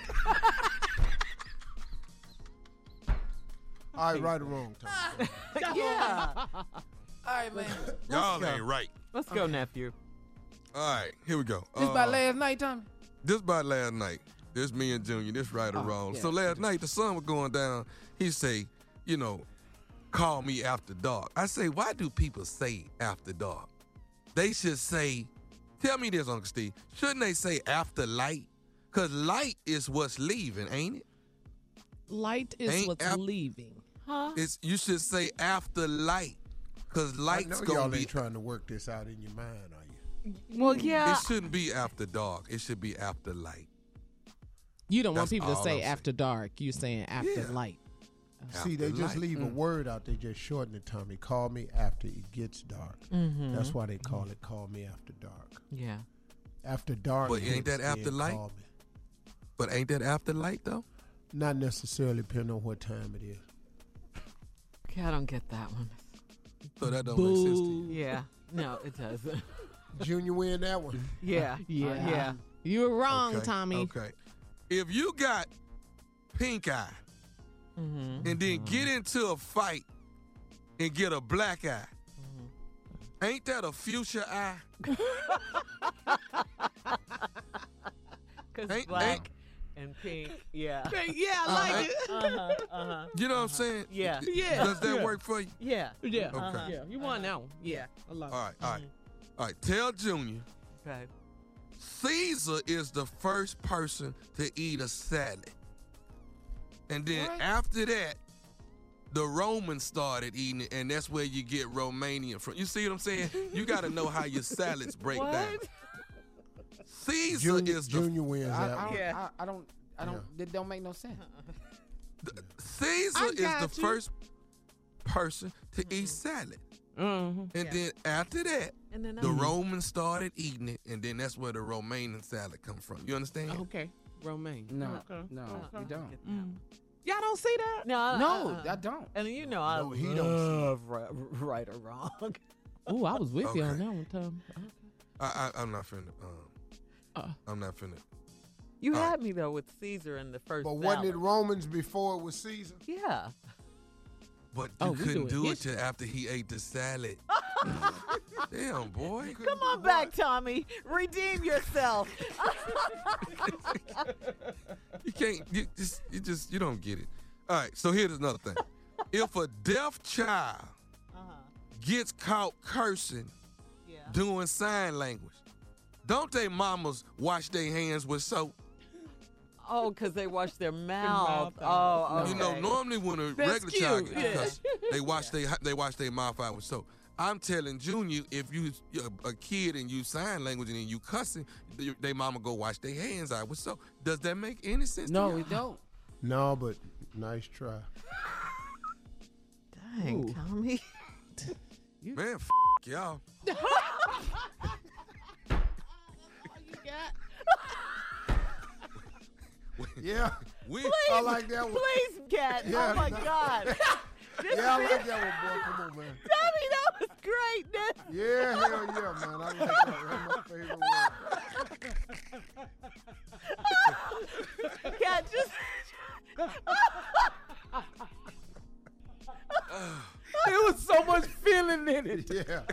All right, right or wrong, Tommy. Yeah. All right, man. Y'all go. ain't right. Let's go, nephew. All right, here we go. This about Uh, last night, Tommy. This about last night. This me and Junior. This right or Oh, wrong. yeah. So last night the sun was going down. He say, you know, call me after dark. I say, why do people say after dark? They should say, tell me this, Uncle Steve. Shouldn't they say after light? Cause light is what's leaving, ain't it? Light is Ain't what's ap- leaving. Huh? It's you should say after light, cause I light's know gonna y'all be. ain't trying to work this out in your mind, are you? Well, yeah. It shouldn't be after dark. It should be after light. You don't want That's people to all say I'm after dark. You're saying after Yeah. light. See, they After just light. leave a word out. They just shorten it, Tommy. Call me after it gets dark. Mm-hmm. That's why they call it call me after dark. Yeah. After dark. But ain't hits, that after then light? call me. But ain't that after light though? Not necessarily, depending on what time it is. Okay, I don't get that one. So that don't make sense to you. Yeah. No, it doesn't. Junior win that one. Yeah. Yeah. Yeah. You were wrong, Okay, Tommy. Okay. If you got pink eye Mm-hmm. and then get into a fight and get a black eye, ain't that a fuchsia eye? Because Ain't- black and pink. Yeah. Yeah, I Uh, like it. Uh-huh. Uh-huh. You know what I'm saying? Yeah. Yeah. Does that Yeah. work for you? Yeah. Yeah. Okay. Uh-huh. Yeah, you won that one. Yeah, I love All it. right, all right. All right, tell Junior, Okay. Caesar is the first person to eat a salad. And then What? after that, the Romans started eating it, and that's where you get Romanian from. You see what I'm saying? You got to know how your salads break What? down. Caesar Junior, is the Junior wins I, that I, one. don't, Yeah. I, I don't. I don't. Yeah. It don't make no sense. Caesar I is the got you. first person to eat salad. Mm-hmm. And then after that, And then the um, Romans started eating it, and then that's where the Romanian salad come from. You understand? Okay, Romaine. No, Okay. no, uh, you don't. get that one. Y'all don't see that? No, uh, No, uh, I don't. And you know I No, he don't see love right, right or wrong. Ooh, I was with you on Okay. that one, Tom. I, I, I'm not finna. Um, Uh. I'm not finna. You All had right. me though with Caesar in the first. But wasn't it salad. Romans before it was Caesar? Yeah. But you Oh, we couldn't doing do it history. till after he ate the salad. Damn, boy. Come on back, Tommy. Redeem yourself. You can't. You just. You just. You don't get it. All right. So here's another thing. If a deaf child Uh-huh. gets caught cursing Yeah. doing sign language, don't they mamas wash their hands with soap? Oh, because they wash their mouth. mouth out. Oh, okay. You know, normally when a That's regular child cute, gets yeah. cussed, they wash they they wash their mouth out with soap. I'm telling Junior, if you you're a kid and you sign language and you cussing, they, they mama go wash their hands out with soap. Does that make any sense? No, to we don't. No, but nice try. Dang, Ooh. Tommy. you? Man, f- y'all. Yeah, We, I like that one. Please, Cat. Yeah, Oh my no. God. This Yeah, I is- like that one, boy. Come on, man. Tommy, that was great. This- Yeah, hell yeah, man. I like that. That's my favorite word. Cat, just. There was so much feeling in it. Yeah.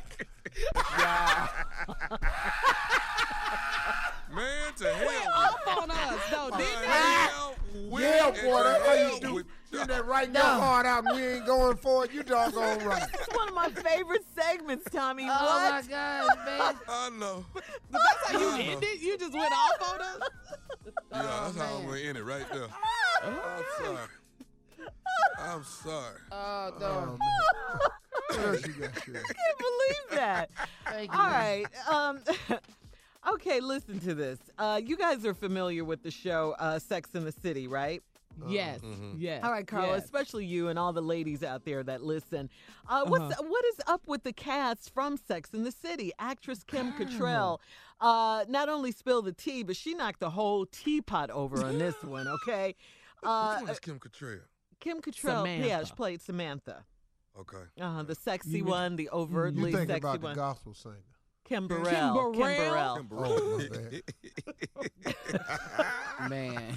man, to hell Off on us, though, with didn't they? hell with Yeah, and boy, to that's how you hell do. with- You that right your heart out and we ain't going for it, you doggone right. It's one of my favorite segments, Tommy. Oh what? my God, man. I know. But that's how you I know. ended? You just went off on us? Yeah, that's how I'm man. gonna end it right there. I'm sorry. I'm sorry. Oh, no. Oh, man. What else you got, Shirley? I can't believe that. Thank you. All right. Um, okay, listen to this. Uh, you guys are familiar with the show uh, Sex in the City, right? Yes, mhm. yes. All right, Carla, yes. especially you and all the ladies out there that listen. Uh, what's Uh-huh. what is up with the cast from Sex in the City? Actress Kim Cattrall uh, not only spilled the tea, but she knocked the whole teapot over on this one. Okay, uh, Which one is Kim Cattrall? Kim Cattrall, yeah, Samantha. she played Samantha. Okay. Uh, the sexy You- one, the overtly You think sexy about one. the gospel singer. Kim Kim Burrell. Kim Burrell? Burrell. Oh, my bad. Man.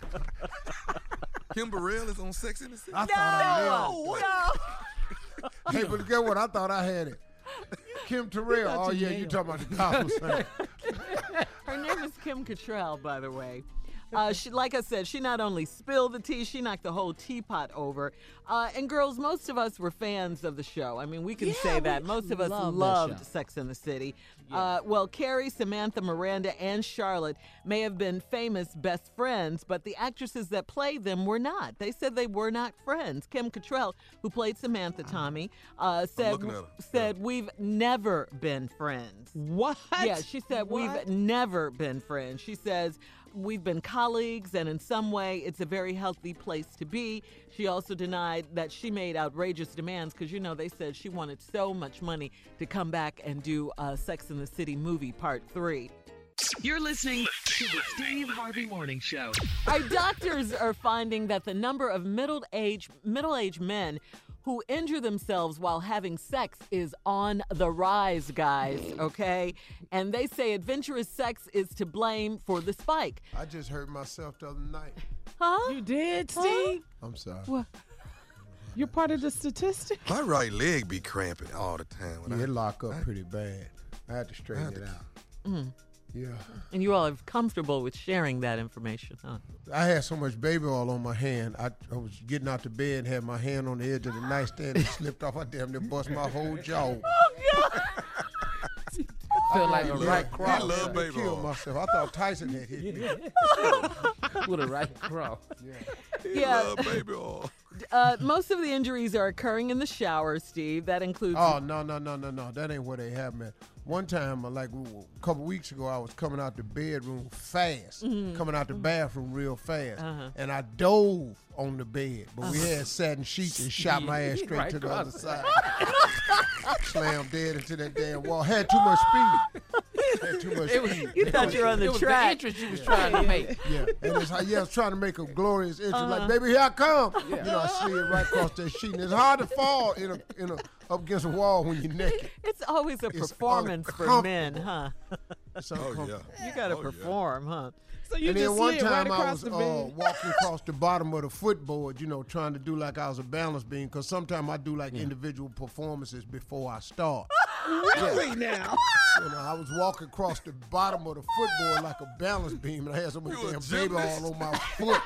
Kim Burrell is on Sex in the City. I thought I nailed No, it. no. Hey, but guess what? I thought I had it. Kim Terrell. thought Oh, you yeah, you nailed talking about the gospel singer. Her name is Kim Cattrall, by the way. Uh, she, like I said, she not only spilled the tea, she knocked the whole teapot over. Uh, and girls, most of us were fans of the show. I mean, we can Yeah, say that. we Most of us love that loved show. Sex and the City. Uh, well, Carrie, Samantha, Miranda, and Charlotte may have been famous best friends, but the actresses that played them were not. They said they were not friends. Kim Cattrall, who played Samantha Tommy, uh, said looking at her. said we've never been friends. What? Yeah, she said What? we've never been friends. She says we've been colleagues, and in some way, it's a very healthy place to be. She also denied that she made outrageous demands because, you know, they said she wanted so much money to come back and do uh, Sex and the City movie part three. You're listening to the Steve Harvey Morning Show. Our doctors are finding that the number of middle-aged middle-aged men who injure themselves while having sex is on the rise, guys, okay? And they say adventurous sex is to blame for the spike. I just hurt myself the other night. Huh? You did, Steve? I'm sorry. What? You're part of the statistic? My right leg be cramping all the time. When Yeah, I, it lock up pretty bad. I had to straighten had it to- out. Mm. Yeah. And you all are comfortable with sharing that information, huh? I had so much baby oil on my hand. I, I was getting out the bed, had my hand on the edge of the nightstand, and slipped off. I damn near bust my whole jaw. Feel like a Yeah. right I cross. love I baby killed oil. myself. I thought Tyson had hit me. With a right cross. Yeah. Love baby oil. Uh, most of the injuries are occurring in the shower, Steve. That includes. Oh, no, no, no, no, no. That ain't where they have me at. One time, uh, like a couple weeks ago, I was coming out the bedroom fast, coming out the bathroom real fast, Uh-huh. and I dove on the bed. But we had satin sheets and shot my ass straight Right to the across other side. Slammed dead into that damn wall. Had too much speed. Had too much It was, speed. You thought you were on the it was track. the entrance you was trying to make. Yeah, and it's how, yeah, I was trying to make a glorious entry, Uh-huh. like, baby, here I come. You know, I slid right across that sheet, and it's hard to fall in a, in a, up against a wall when you're naked. It's always a It's performance for uncomfortable. men, huh? It's Oh, uncomfortable. yeah. You got to Oh, yeah. perform, huh? So you And just then one slid right time I across was the uh, bed. walking across the bottom of the footboard, you know, trying to do like I was a balance beam, because sometimes I do like individual performances before I start. Really now? You know, I was walking across the bottom of the footboard like a balance beam, and I had so much You a damn baby gymnast? all on my foot.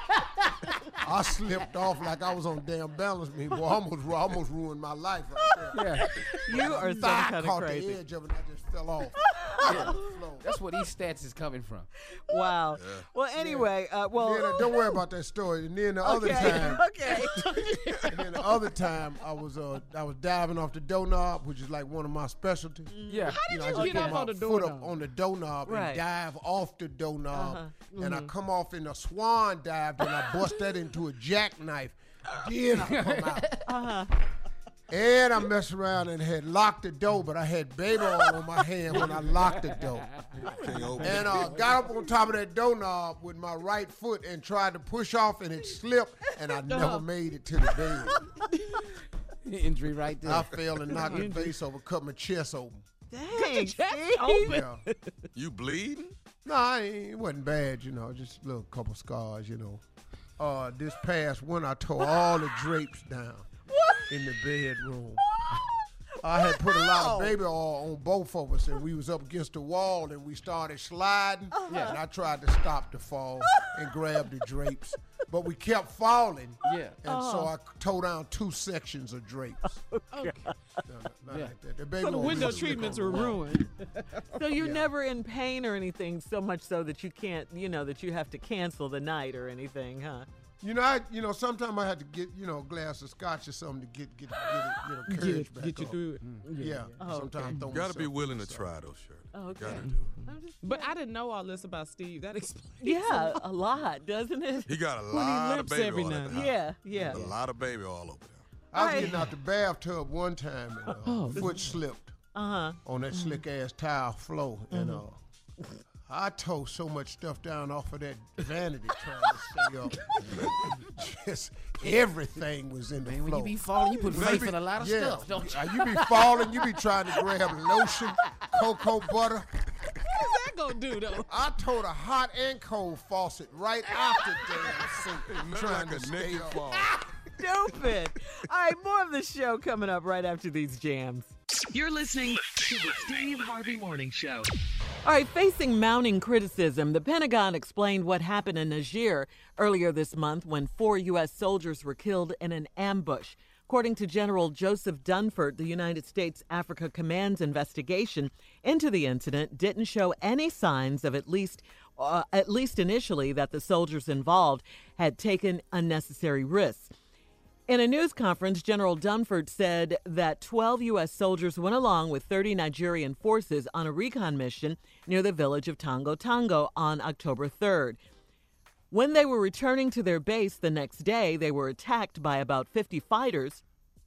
I slipped off like I was on damn balance beam. Boy, I almost, I almost ruined my life right there. Yeah. You are some Thigh kind of caught crazy. the edge of it, and I just fell off. Yeah. That's where these stats is coming from. Wow. Well, anyway, uh, well. Then, uh, don't worry about that story. And then the other okay. time, Okay. and then the other time, I was uh, I was diving off the doorknob, which is like one of my specialties. Yeah. You know, you I just get put up my on the foot up doorknob? on the doorknob Right. and dive off the doorknob, Uh-huh. and I come off in a swan dive, and I bust that into a jackknife. Then I come out. Uh-huh. And I messed around and had locked the door, but I had baby oil on my hand when I locked the door. Can't open And it. uh, got up on top of that doorknob with my right foot and tried to push off, and it slipped, and I never made it to the bed. Injury right there. I fell and knocked my face over, cut my chest open. Dang, Steve. Yeah. You bleeding? No, I ain't, it wasn't bad, you know, just a little couple scars, you know. Uh, this past winter, I tore all the drapes down in the bedroom. I had put a lot of baby oil on both of us, and we was up against the wall, and we started sliding, and I tried to stop the fall and grab the drapes, but we kept falling, Yeah. and so I tore down two sections of drapes. Okay. No, not Yeah. like that. The baby So the oil window was slick treatments on were the wall. ruined. So you're Yeah. never in pain or anything so much so that you can't, you know, that you have to cancel the night or anything, huh? You know, I, you know, sometimes I had to get, you know, a glass of scotch or something to get, get, get it, you know, courage Get, back get you up. through it. Yeah. Oh, sometimes okay. throw You gotta be myself willing to inside. try though, Shirley. Oh, okay. Gotta do it. I'm just- But I didn't know all this about Steve. That explains. yeah, a lot, doesn't it? He got a he lot of limps baby every oil now at the and house. Yeah, yeah. A lot of baby all over there. I was Right. getting out the bathtub one time and uh, Oh. foot slipped Uh-huh. on that slick ass tile floor, and uh, I tore so much stuff down off of that vanity trying to stay up. Just everything was in the Man, when floor. you be falling, you put When faith you in a lot of yeah, stuff, don't you? uh, you be falling, you be trying to grab lotion, cocoa butter. What's that gonna do though? I tore the hot and cold faucet right out the damn sink, Nothing trying like to a stay naked up. fall. Stupid. All right, more of the show coming up right after these jams. You're listening to the Steve Harvey Morning Show. All right, facing mounting criticism, the Pentagon explained what happened in Niger earlier this month when four U S soldiers were killed in an ambush. According to General Joseph Dunford, the United States Africa Command's investigation into the incident didn't show any signs of, at least uh, at least initially, that the soldiers involved had taken unnecessary risks. In a news conference, General Dunford said that twelve U S soldiers went along with thirty Nigerian forces on a recon mission near the village of Tango Tango on October third. When they were returning to their base the next day, they were attacked by about fifty fighters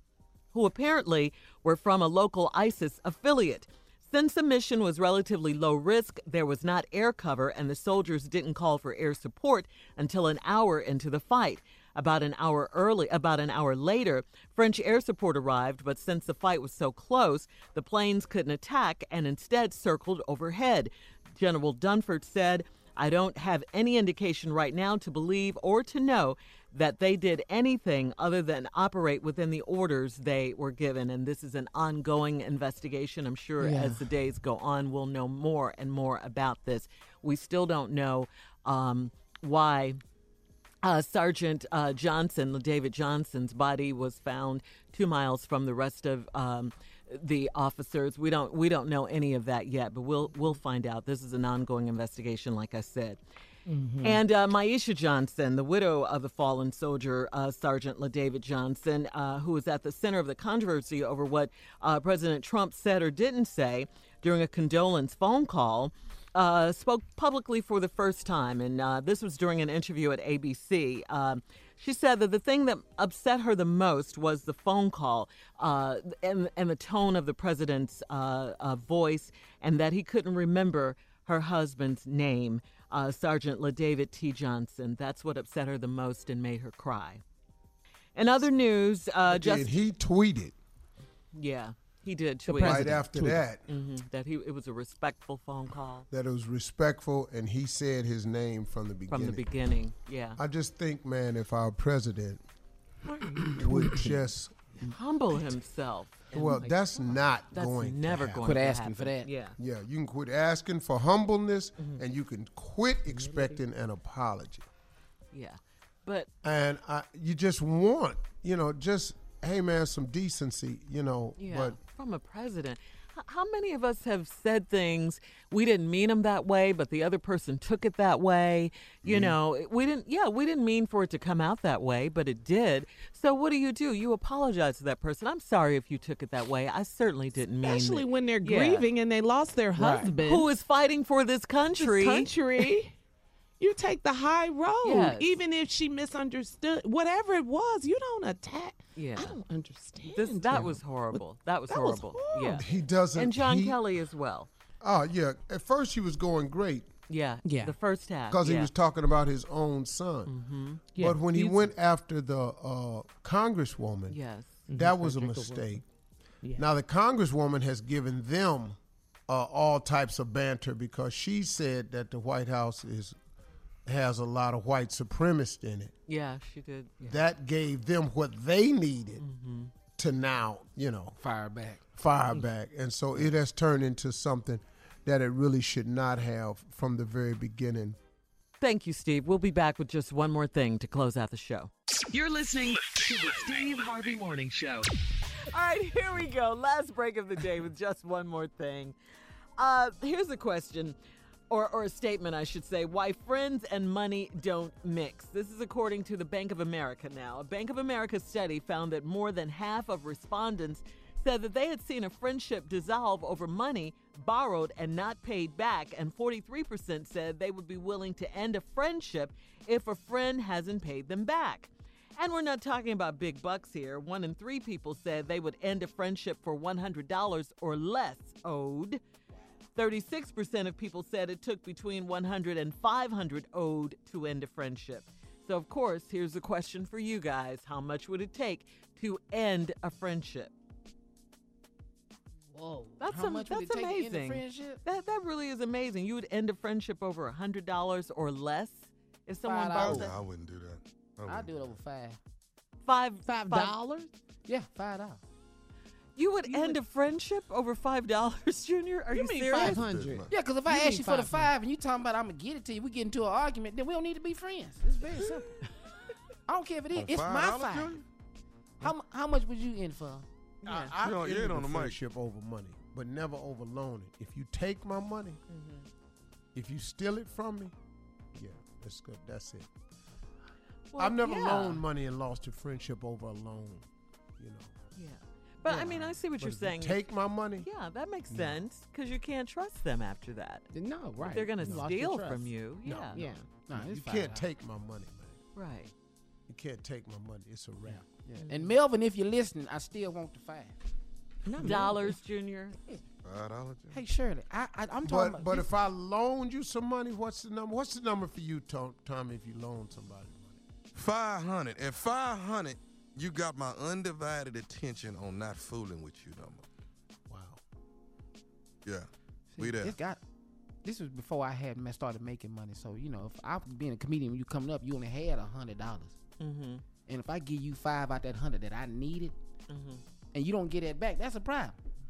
who apparently were from a local ISIS affiliate. Since the mission was relatively low risk, there was not air cover, and the soldiers didn't call for air support until an hour into the fight. About an hour early, about an hour later, French air support arrived, but since the fight was so close, the planes couldn't attack and instead circled overhead. General Dunford said, "I don't have any indication right now to believe or to know that they did anything other than operate within the orders they were given." And this is an ongoing investigation. I'm sure Yeah. as the days go on, we'll know more and more about this. We still don't know um, why Uh, Sergeant uh, Johnson, David Johnson's body was found two miles from the rest of um, the officers. We don't we don't know any of that yet, but we'll we'll find out. This is an ongoing investigation, like I said. Mm-hmm. And uh, Maisha Johnson, the widow of the fallen soldier, uh, Sergeant LaDavid Johnson, uh, who was at the center of the controversy over what uh, President Trump said or didn't say during a condolence phone call, Uh, spoke publicly for the first time, and uh, this was during an interview at A B C. Um, she said that the thing that upset her the most was the phone call uh, and, and the tone of the president's uh, uh, voice, and that he couldn't remember her husband's name, uh, Sergeant LaDavid T. Johnson. That's what upset her the most and made her cry. In other news, uh, just Did he tweeted yeah. He did The tweet right after that hmm that he it was a respectful phone call that it was respectful, and he said his name from the beginning. from the beginning. Yeah, I just think, man, if our president would just humble himself. and, well, like, that's not that's going never to happen. going Quit to asking happen. for that. Yeah, Yeah, you can quit asking for humbleness, Mm-hmm. and you can quit expecting an apology. yeah, but And I, you just want, you know, just hey, man, some decency, you know. yeah, But from a president. H- How many of us have said things we didn't mean them that way, but the other person took it that way? You know, we didn't. Yeah, we didn't mean for it to come out that way, but it did. So what do you do? You apologize to that person. I'm sorry if you took it that way. I certainly didn't mean. Especially it. when they're Yeah. grieving and they lost their husband. Who is fighting for this This country? country. You take the high road. Yes. Even if she misunderstood, whatever it was, you don't attack. Yeah. I don't understand. This that him. was horrible. That was That was horrible. horrible. Yeah. he doesn't. And John he, Kelly as well. Oh, yeah. At first, he was going great Yeah. Yeah. The first half. because yeah. he was talking about his own son. Mm-hmm. Yeah, But when he he's- went after the uh, congresswoman, Yes. that was a Frederica mistake. Yeah. Now, the congresswoman has given them uh, all types of banter because she said that the White House is has a lot of white supremacists in it. Yeah, she did. Yeah. That gave them what they needed Mm-hmm. to now, you know, Fire back. fire back. And so it has turned into something that it really should not have from the very beginning. Thank you, Steve. We'll be back with just one more thing to close out the show. You're listening to the Steve Harvey Morning Show. All right, here we go. Last break of the day with just one more thing. Uh, here's a question, or, or a statement, I should say, why friends and money don't mix. This is according to the Bank of America now. A Bank of America study found that more than half of respondents said that they had seen a friendship dissolve over money borrowed and not paid back, and forty-three percent said they would be willing to end a friendship if a friend hasn't paid them back. And we're not talking about big bucks here. One in three people said they would end a friendship for one hundred dollars or less owed. thirty-six percent of people said it took between one hundred and five hundred owed to end a friendship. So, of course, here's the question for you guys. How much would it take to end a friendship? Whoa. That's How am- much would it that's take to end a amazing. friendship? That that really is amazing. You would end a friendship over one hundred dollars or less if someone Five borrowed dollars. that? I wouldn't do that. I I'll wouldn't. do it over five. Five Five five- dollars? Yeah, five dollars. You would end a friendship over five dollars, Junior? Are you, You mean serious? five hundred? Yeah, because if You I ask mean you for the five five and you talking about I'm gonna get it to you, we get into an argument, then we don't need to be friends. It's very simple. I don't care if it is. On It's my five dollars, five. Junior? How mu- how much would you in for? I, I You know, you ended ain't on a the mic. friendship over money, but never over loaning. If you take my money, Mm-hmm. if you steal it from me, yeah, that's good. That's it. Well, I've never yeah. loaned money and lost a friendship over a loan. You know. Yeah. But I mean, I see what But you're if you saying. take my money. Yeah, that makes sense because you can't trust them after that. No, right. If they're going to You lost your steal trust. from you. No, Yeah. Yeah. No, You it's five can't dollars. take my money, man. Right. You can't take my money. It's a wrap. Yeah. And Melvin, if you're listening, I still want the five. Dollars, Junior. Five dollars. Hey Shirley, I, I I'm talking But about. but this- if I loaned you some money, what's the number? What's the number for you, Tom, Tommy? If you loan somebody money? Five hundred. At five hundred, you got my undivided attention on not fooling with you no more. Wow. Yeah. See, We there. This got. This was before I had ma- started making money. So you know, if I was being a comedian, when you coming up, you only had a hundred dollars. Mm-hmm. And if I give you five out that hundred that I needed, Mm-hmm. and you don't get that back, that's a problem.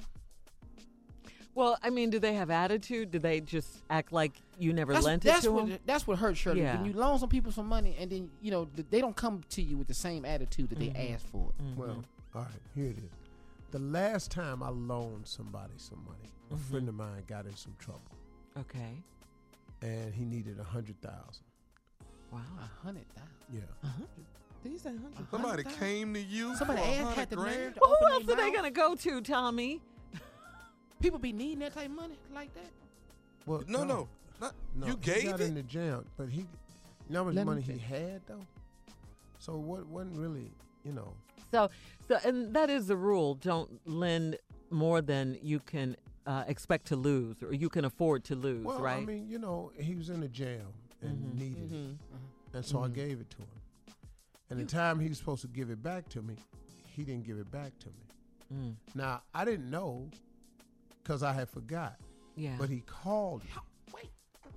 Well, I mean, do they have attitude? Do they just act like you never That's, lent that's it to what them? that's what hurts Shirley. Yeah. When you loan some people some money, and then you know th- they don't come to you with the same attitude that Mhm. they asked for it. Mm-hmm. Well, all right, here it is. The last time I loaned somebody some money, a Mhm. friend of mine got in some trouble, Okay. and he needed a hundred thousand. Wow. A hundred thousand. Yeah. Did you say hundred? Somebody came to you. Somebody for a asked, hundred had the grand? nerve to Well, who open else their are they mouth? going to go to, Tommy? People be needing that type of money like that. Well, No, no. Not, no. you he gave got it? in the jail, but he, you know how much Let him money he finish. had though. So what wasn't really, you know. So, so, and that is the rule. Don't lend more than you can uh, expect to lose, or you can afford to lose, Well, right? I mean, you know, he was in the jail and Mhm. needed it, Mm-hmm. and so I Mhm. gave it to him. And the time he was supposed to give it back to me, he didn't give it back to me. Mm. Now I didn't know because I had forgot. Yeah. But he called me. Wait.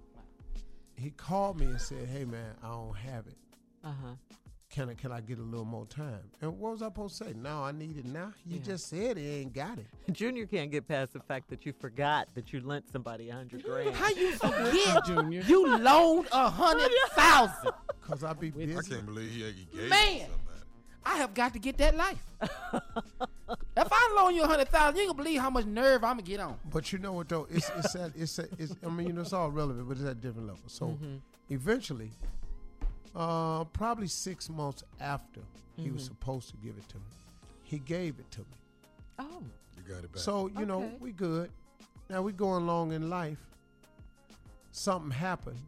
He called me and said, "Hey man, I don't have it. Uh huh. Can I can I get a little more time?" And what was I supposed to say? No, I need it now. You Yeah. just said he ain't got it. Junior can't get past the fact that you forgot that you lent somebody a hundred grand. How you forget? Junior. You loaned a hundred thousand. Cause I be busy. I can't believe he, he gave Man. it to somebody. I have got to get that life. If I loan you a hundred thousand, you ain't gonna believe how much nerve I'm gonna get on. But you know what though? It's it's at, it's, at, it's I mean, you know, it's all relevant, but it's at different levels. So Mm-hmm. eventually, uh, probably six months after he Mm-hmm. was supposed to give it to me, he gave it to me. Oh. You got it back. So you know, Okay. we good. Now we going along in life. Something happened,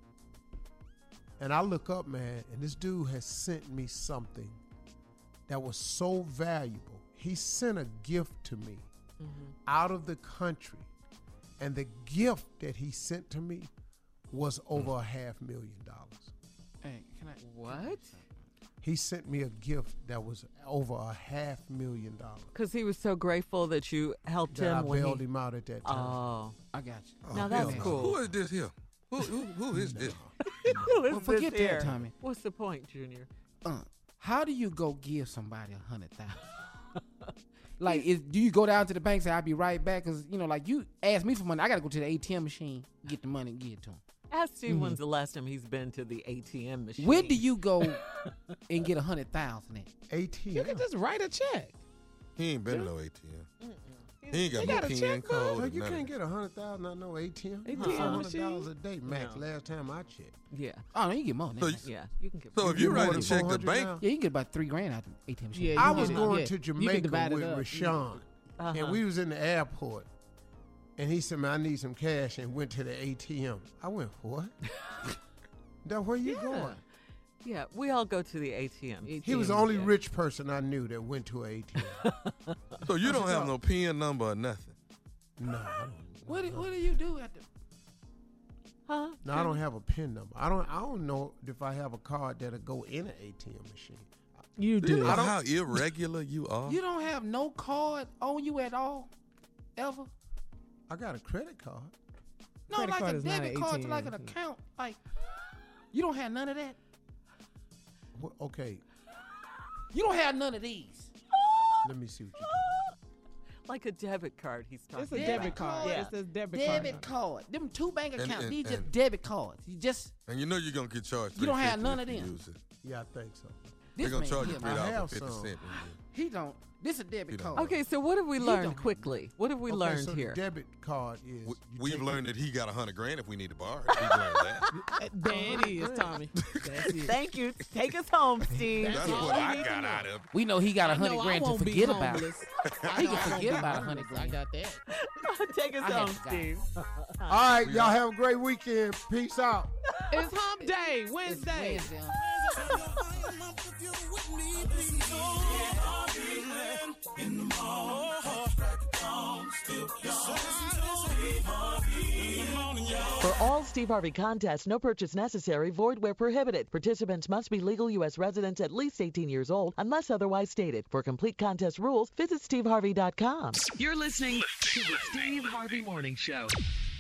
and I look up, man, and this dude has sent me something that was so valuable. He sent a gift to me Mm-hmm. out of the country, and the gift that he sent to me was over a half million dollars. Hey, can I? What? He sent me a gift that was over a half million dollars. Because he was so grateful that you helped That I him when bailed he. him out at that time. Oh. I got you. Oh, Now that's hell no. cool. Who is this here? Who, who, who is this? Who is Well, forget this that, here? Tommy. What's the point, Junior? Uh, how do you go give somebody a hundred thousand? Like, is, do you go down to the bank and say, I'll be right back? Because, you know, like, you ask me for money. I got to go to the A T M machine, get the money, and give it to him. Ask Steve when's the last time he's been to the A T M machine. Where do you go and get a hundred thousand at? A T M. You can just write a check. He ain't been to no A T M. He ain't got He no got a P N checkbook. code. So or you nothing. can't get a hundred thousand at no A T M. A T M It's a hundred machine. dollars a day max. No. Last time I checked. Yeah. Oh, no, you get more than So that. you- Yeah. You can get. So if You you get write more a than check to four hundred bank, now? Yeah, you can get about three grand out the A T M machine. Yeah, I you was can- going yeah. to You can Jamaica divide it with up. Rashawn, Uh-huh. and we was in the airport, and he said, "Man, I need some cash," and went to the A T M. I went, "What? Now where you Yeah. going?" Yeah. We all go to the A T M. He was the only yeah. rich person I knew that went to an A T M. so you don't have no P N number or nothing. No, I don't. What, do, what do you do at the... Huh? No, I don't have a PIN number. I don't. I don't know if I have a card that'll go in an A T M machine. You Do you do. know how irregular you are? You don't have no card on you at all? Ever? I got a credit card. No, Credit like card a is not debit an card to like an A T M. account. Like, you don't have none of that? What, okay, You don't have none of these. let me see what you like a debit card he's talking It's a about. debit card. Yeah. It says debit, Debit card. card. Them two bank And- accounts. and- These just and- debit cards. You just And you know you're gonna get charged. You don't have three none fifty of if you them. use it. Yeah, I think so. They're this gonna man charge you here, three man. I dollars have and fifty some. cents. He don't. This a debit He don't. card. Okay, so what have we He learned don't- quickly? What have we Okay, learned so here? The debit card is. We, you we've take learned it- that he got a hundred grand if we need to borrow. We've learned that. There it is, Tommy. That's it. Thank you. Take us home, Steve. That's all what we I need to got know. out of it. We know he got a I know hundred I grand to won't be forget about. homeless. I He know can I won't forget be about a homeless. hundred I got that. Take us I home, have got Steve. All right, y'all have a great weekend. Peace out. It's hump day, It's Wednesday. Wednesday. For all Steve Harvey contests, no purchase necessary, void where prohibited. Participants must be legal U S residents at least eighteen years old unless otherwise stated. For complete contest rules, visit steve harvey dot com. You're listening to the Steve Harvey Morning Show.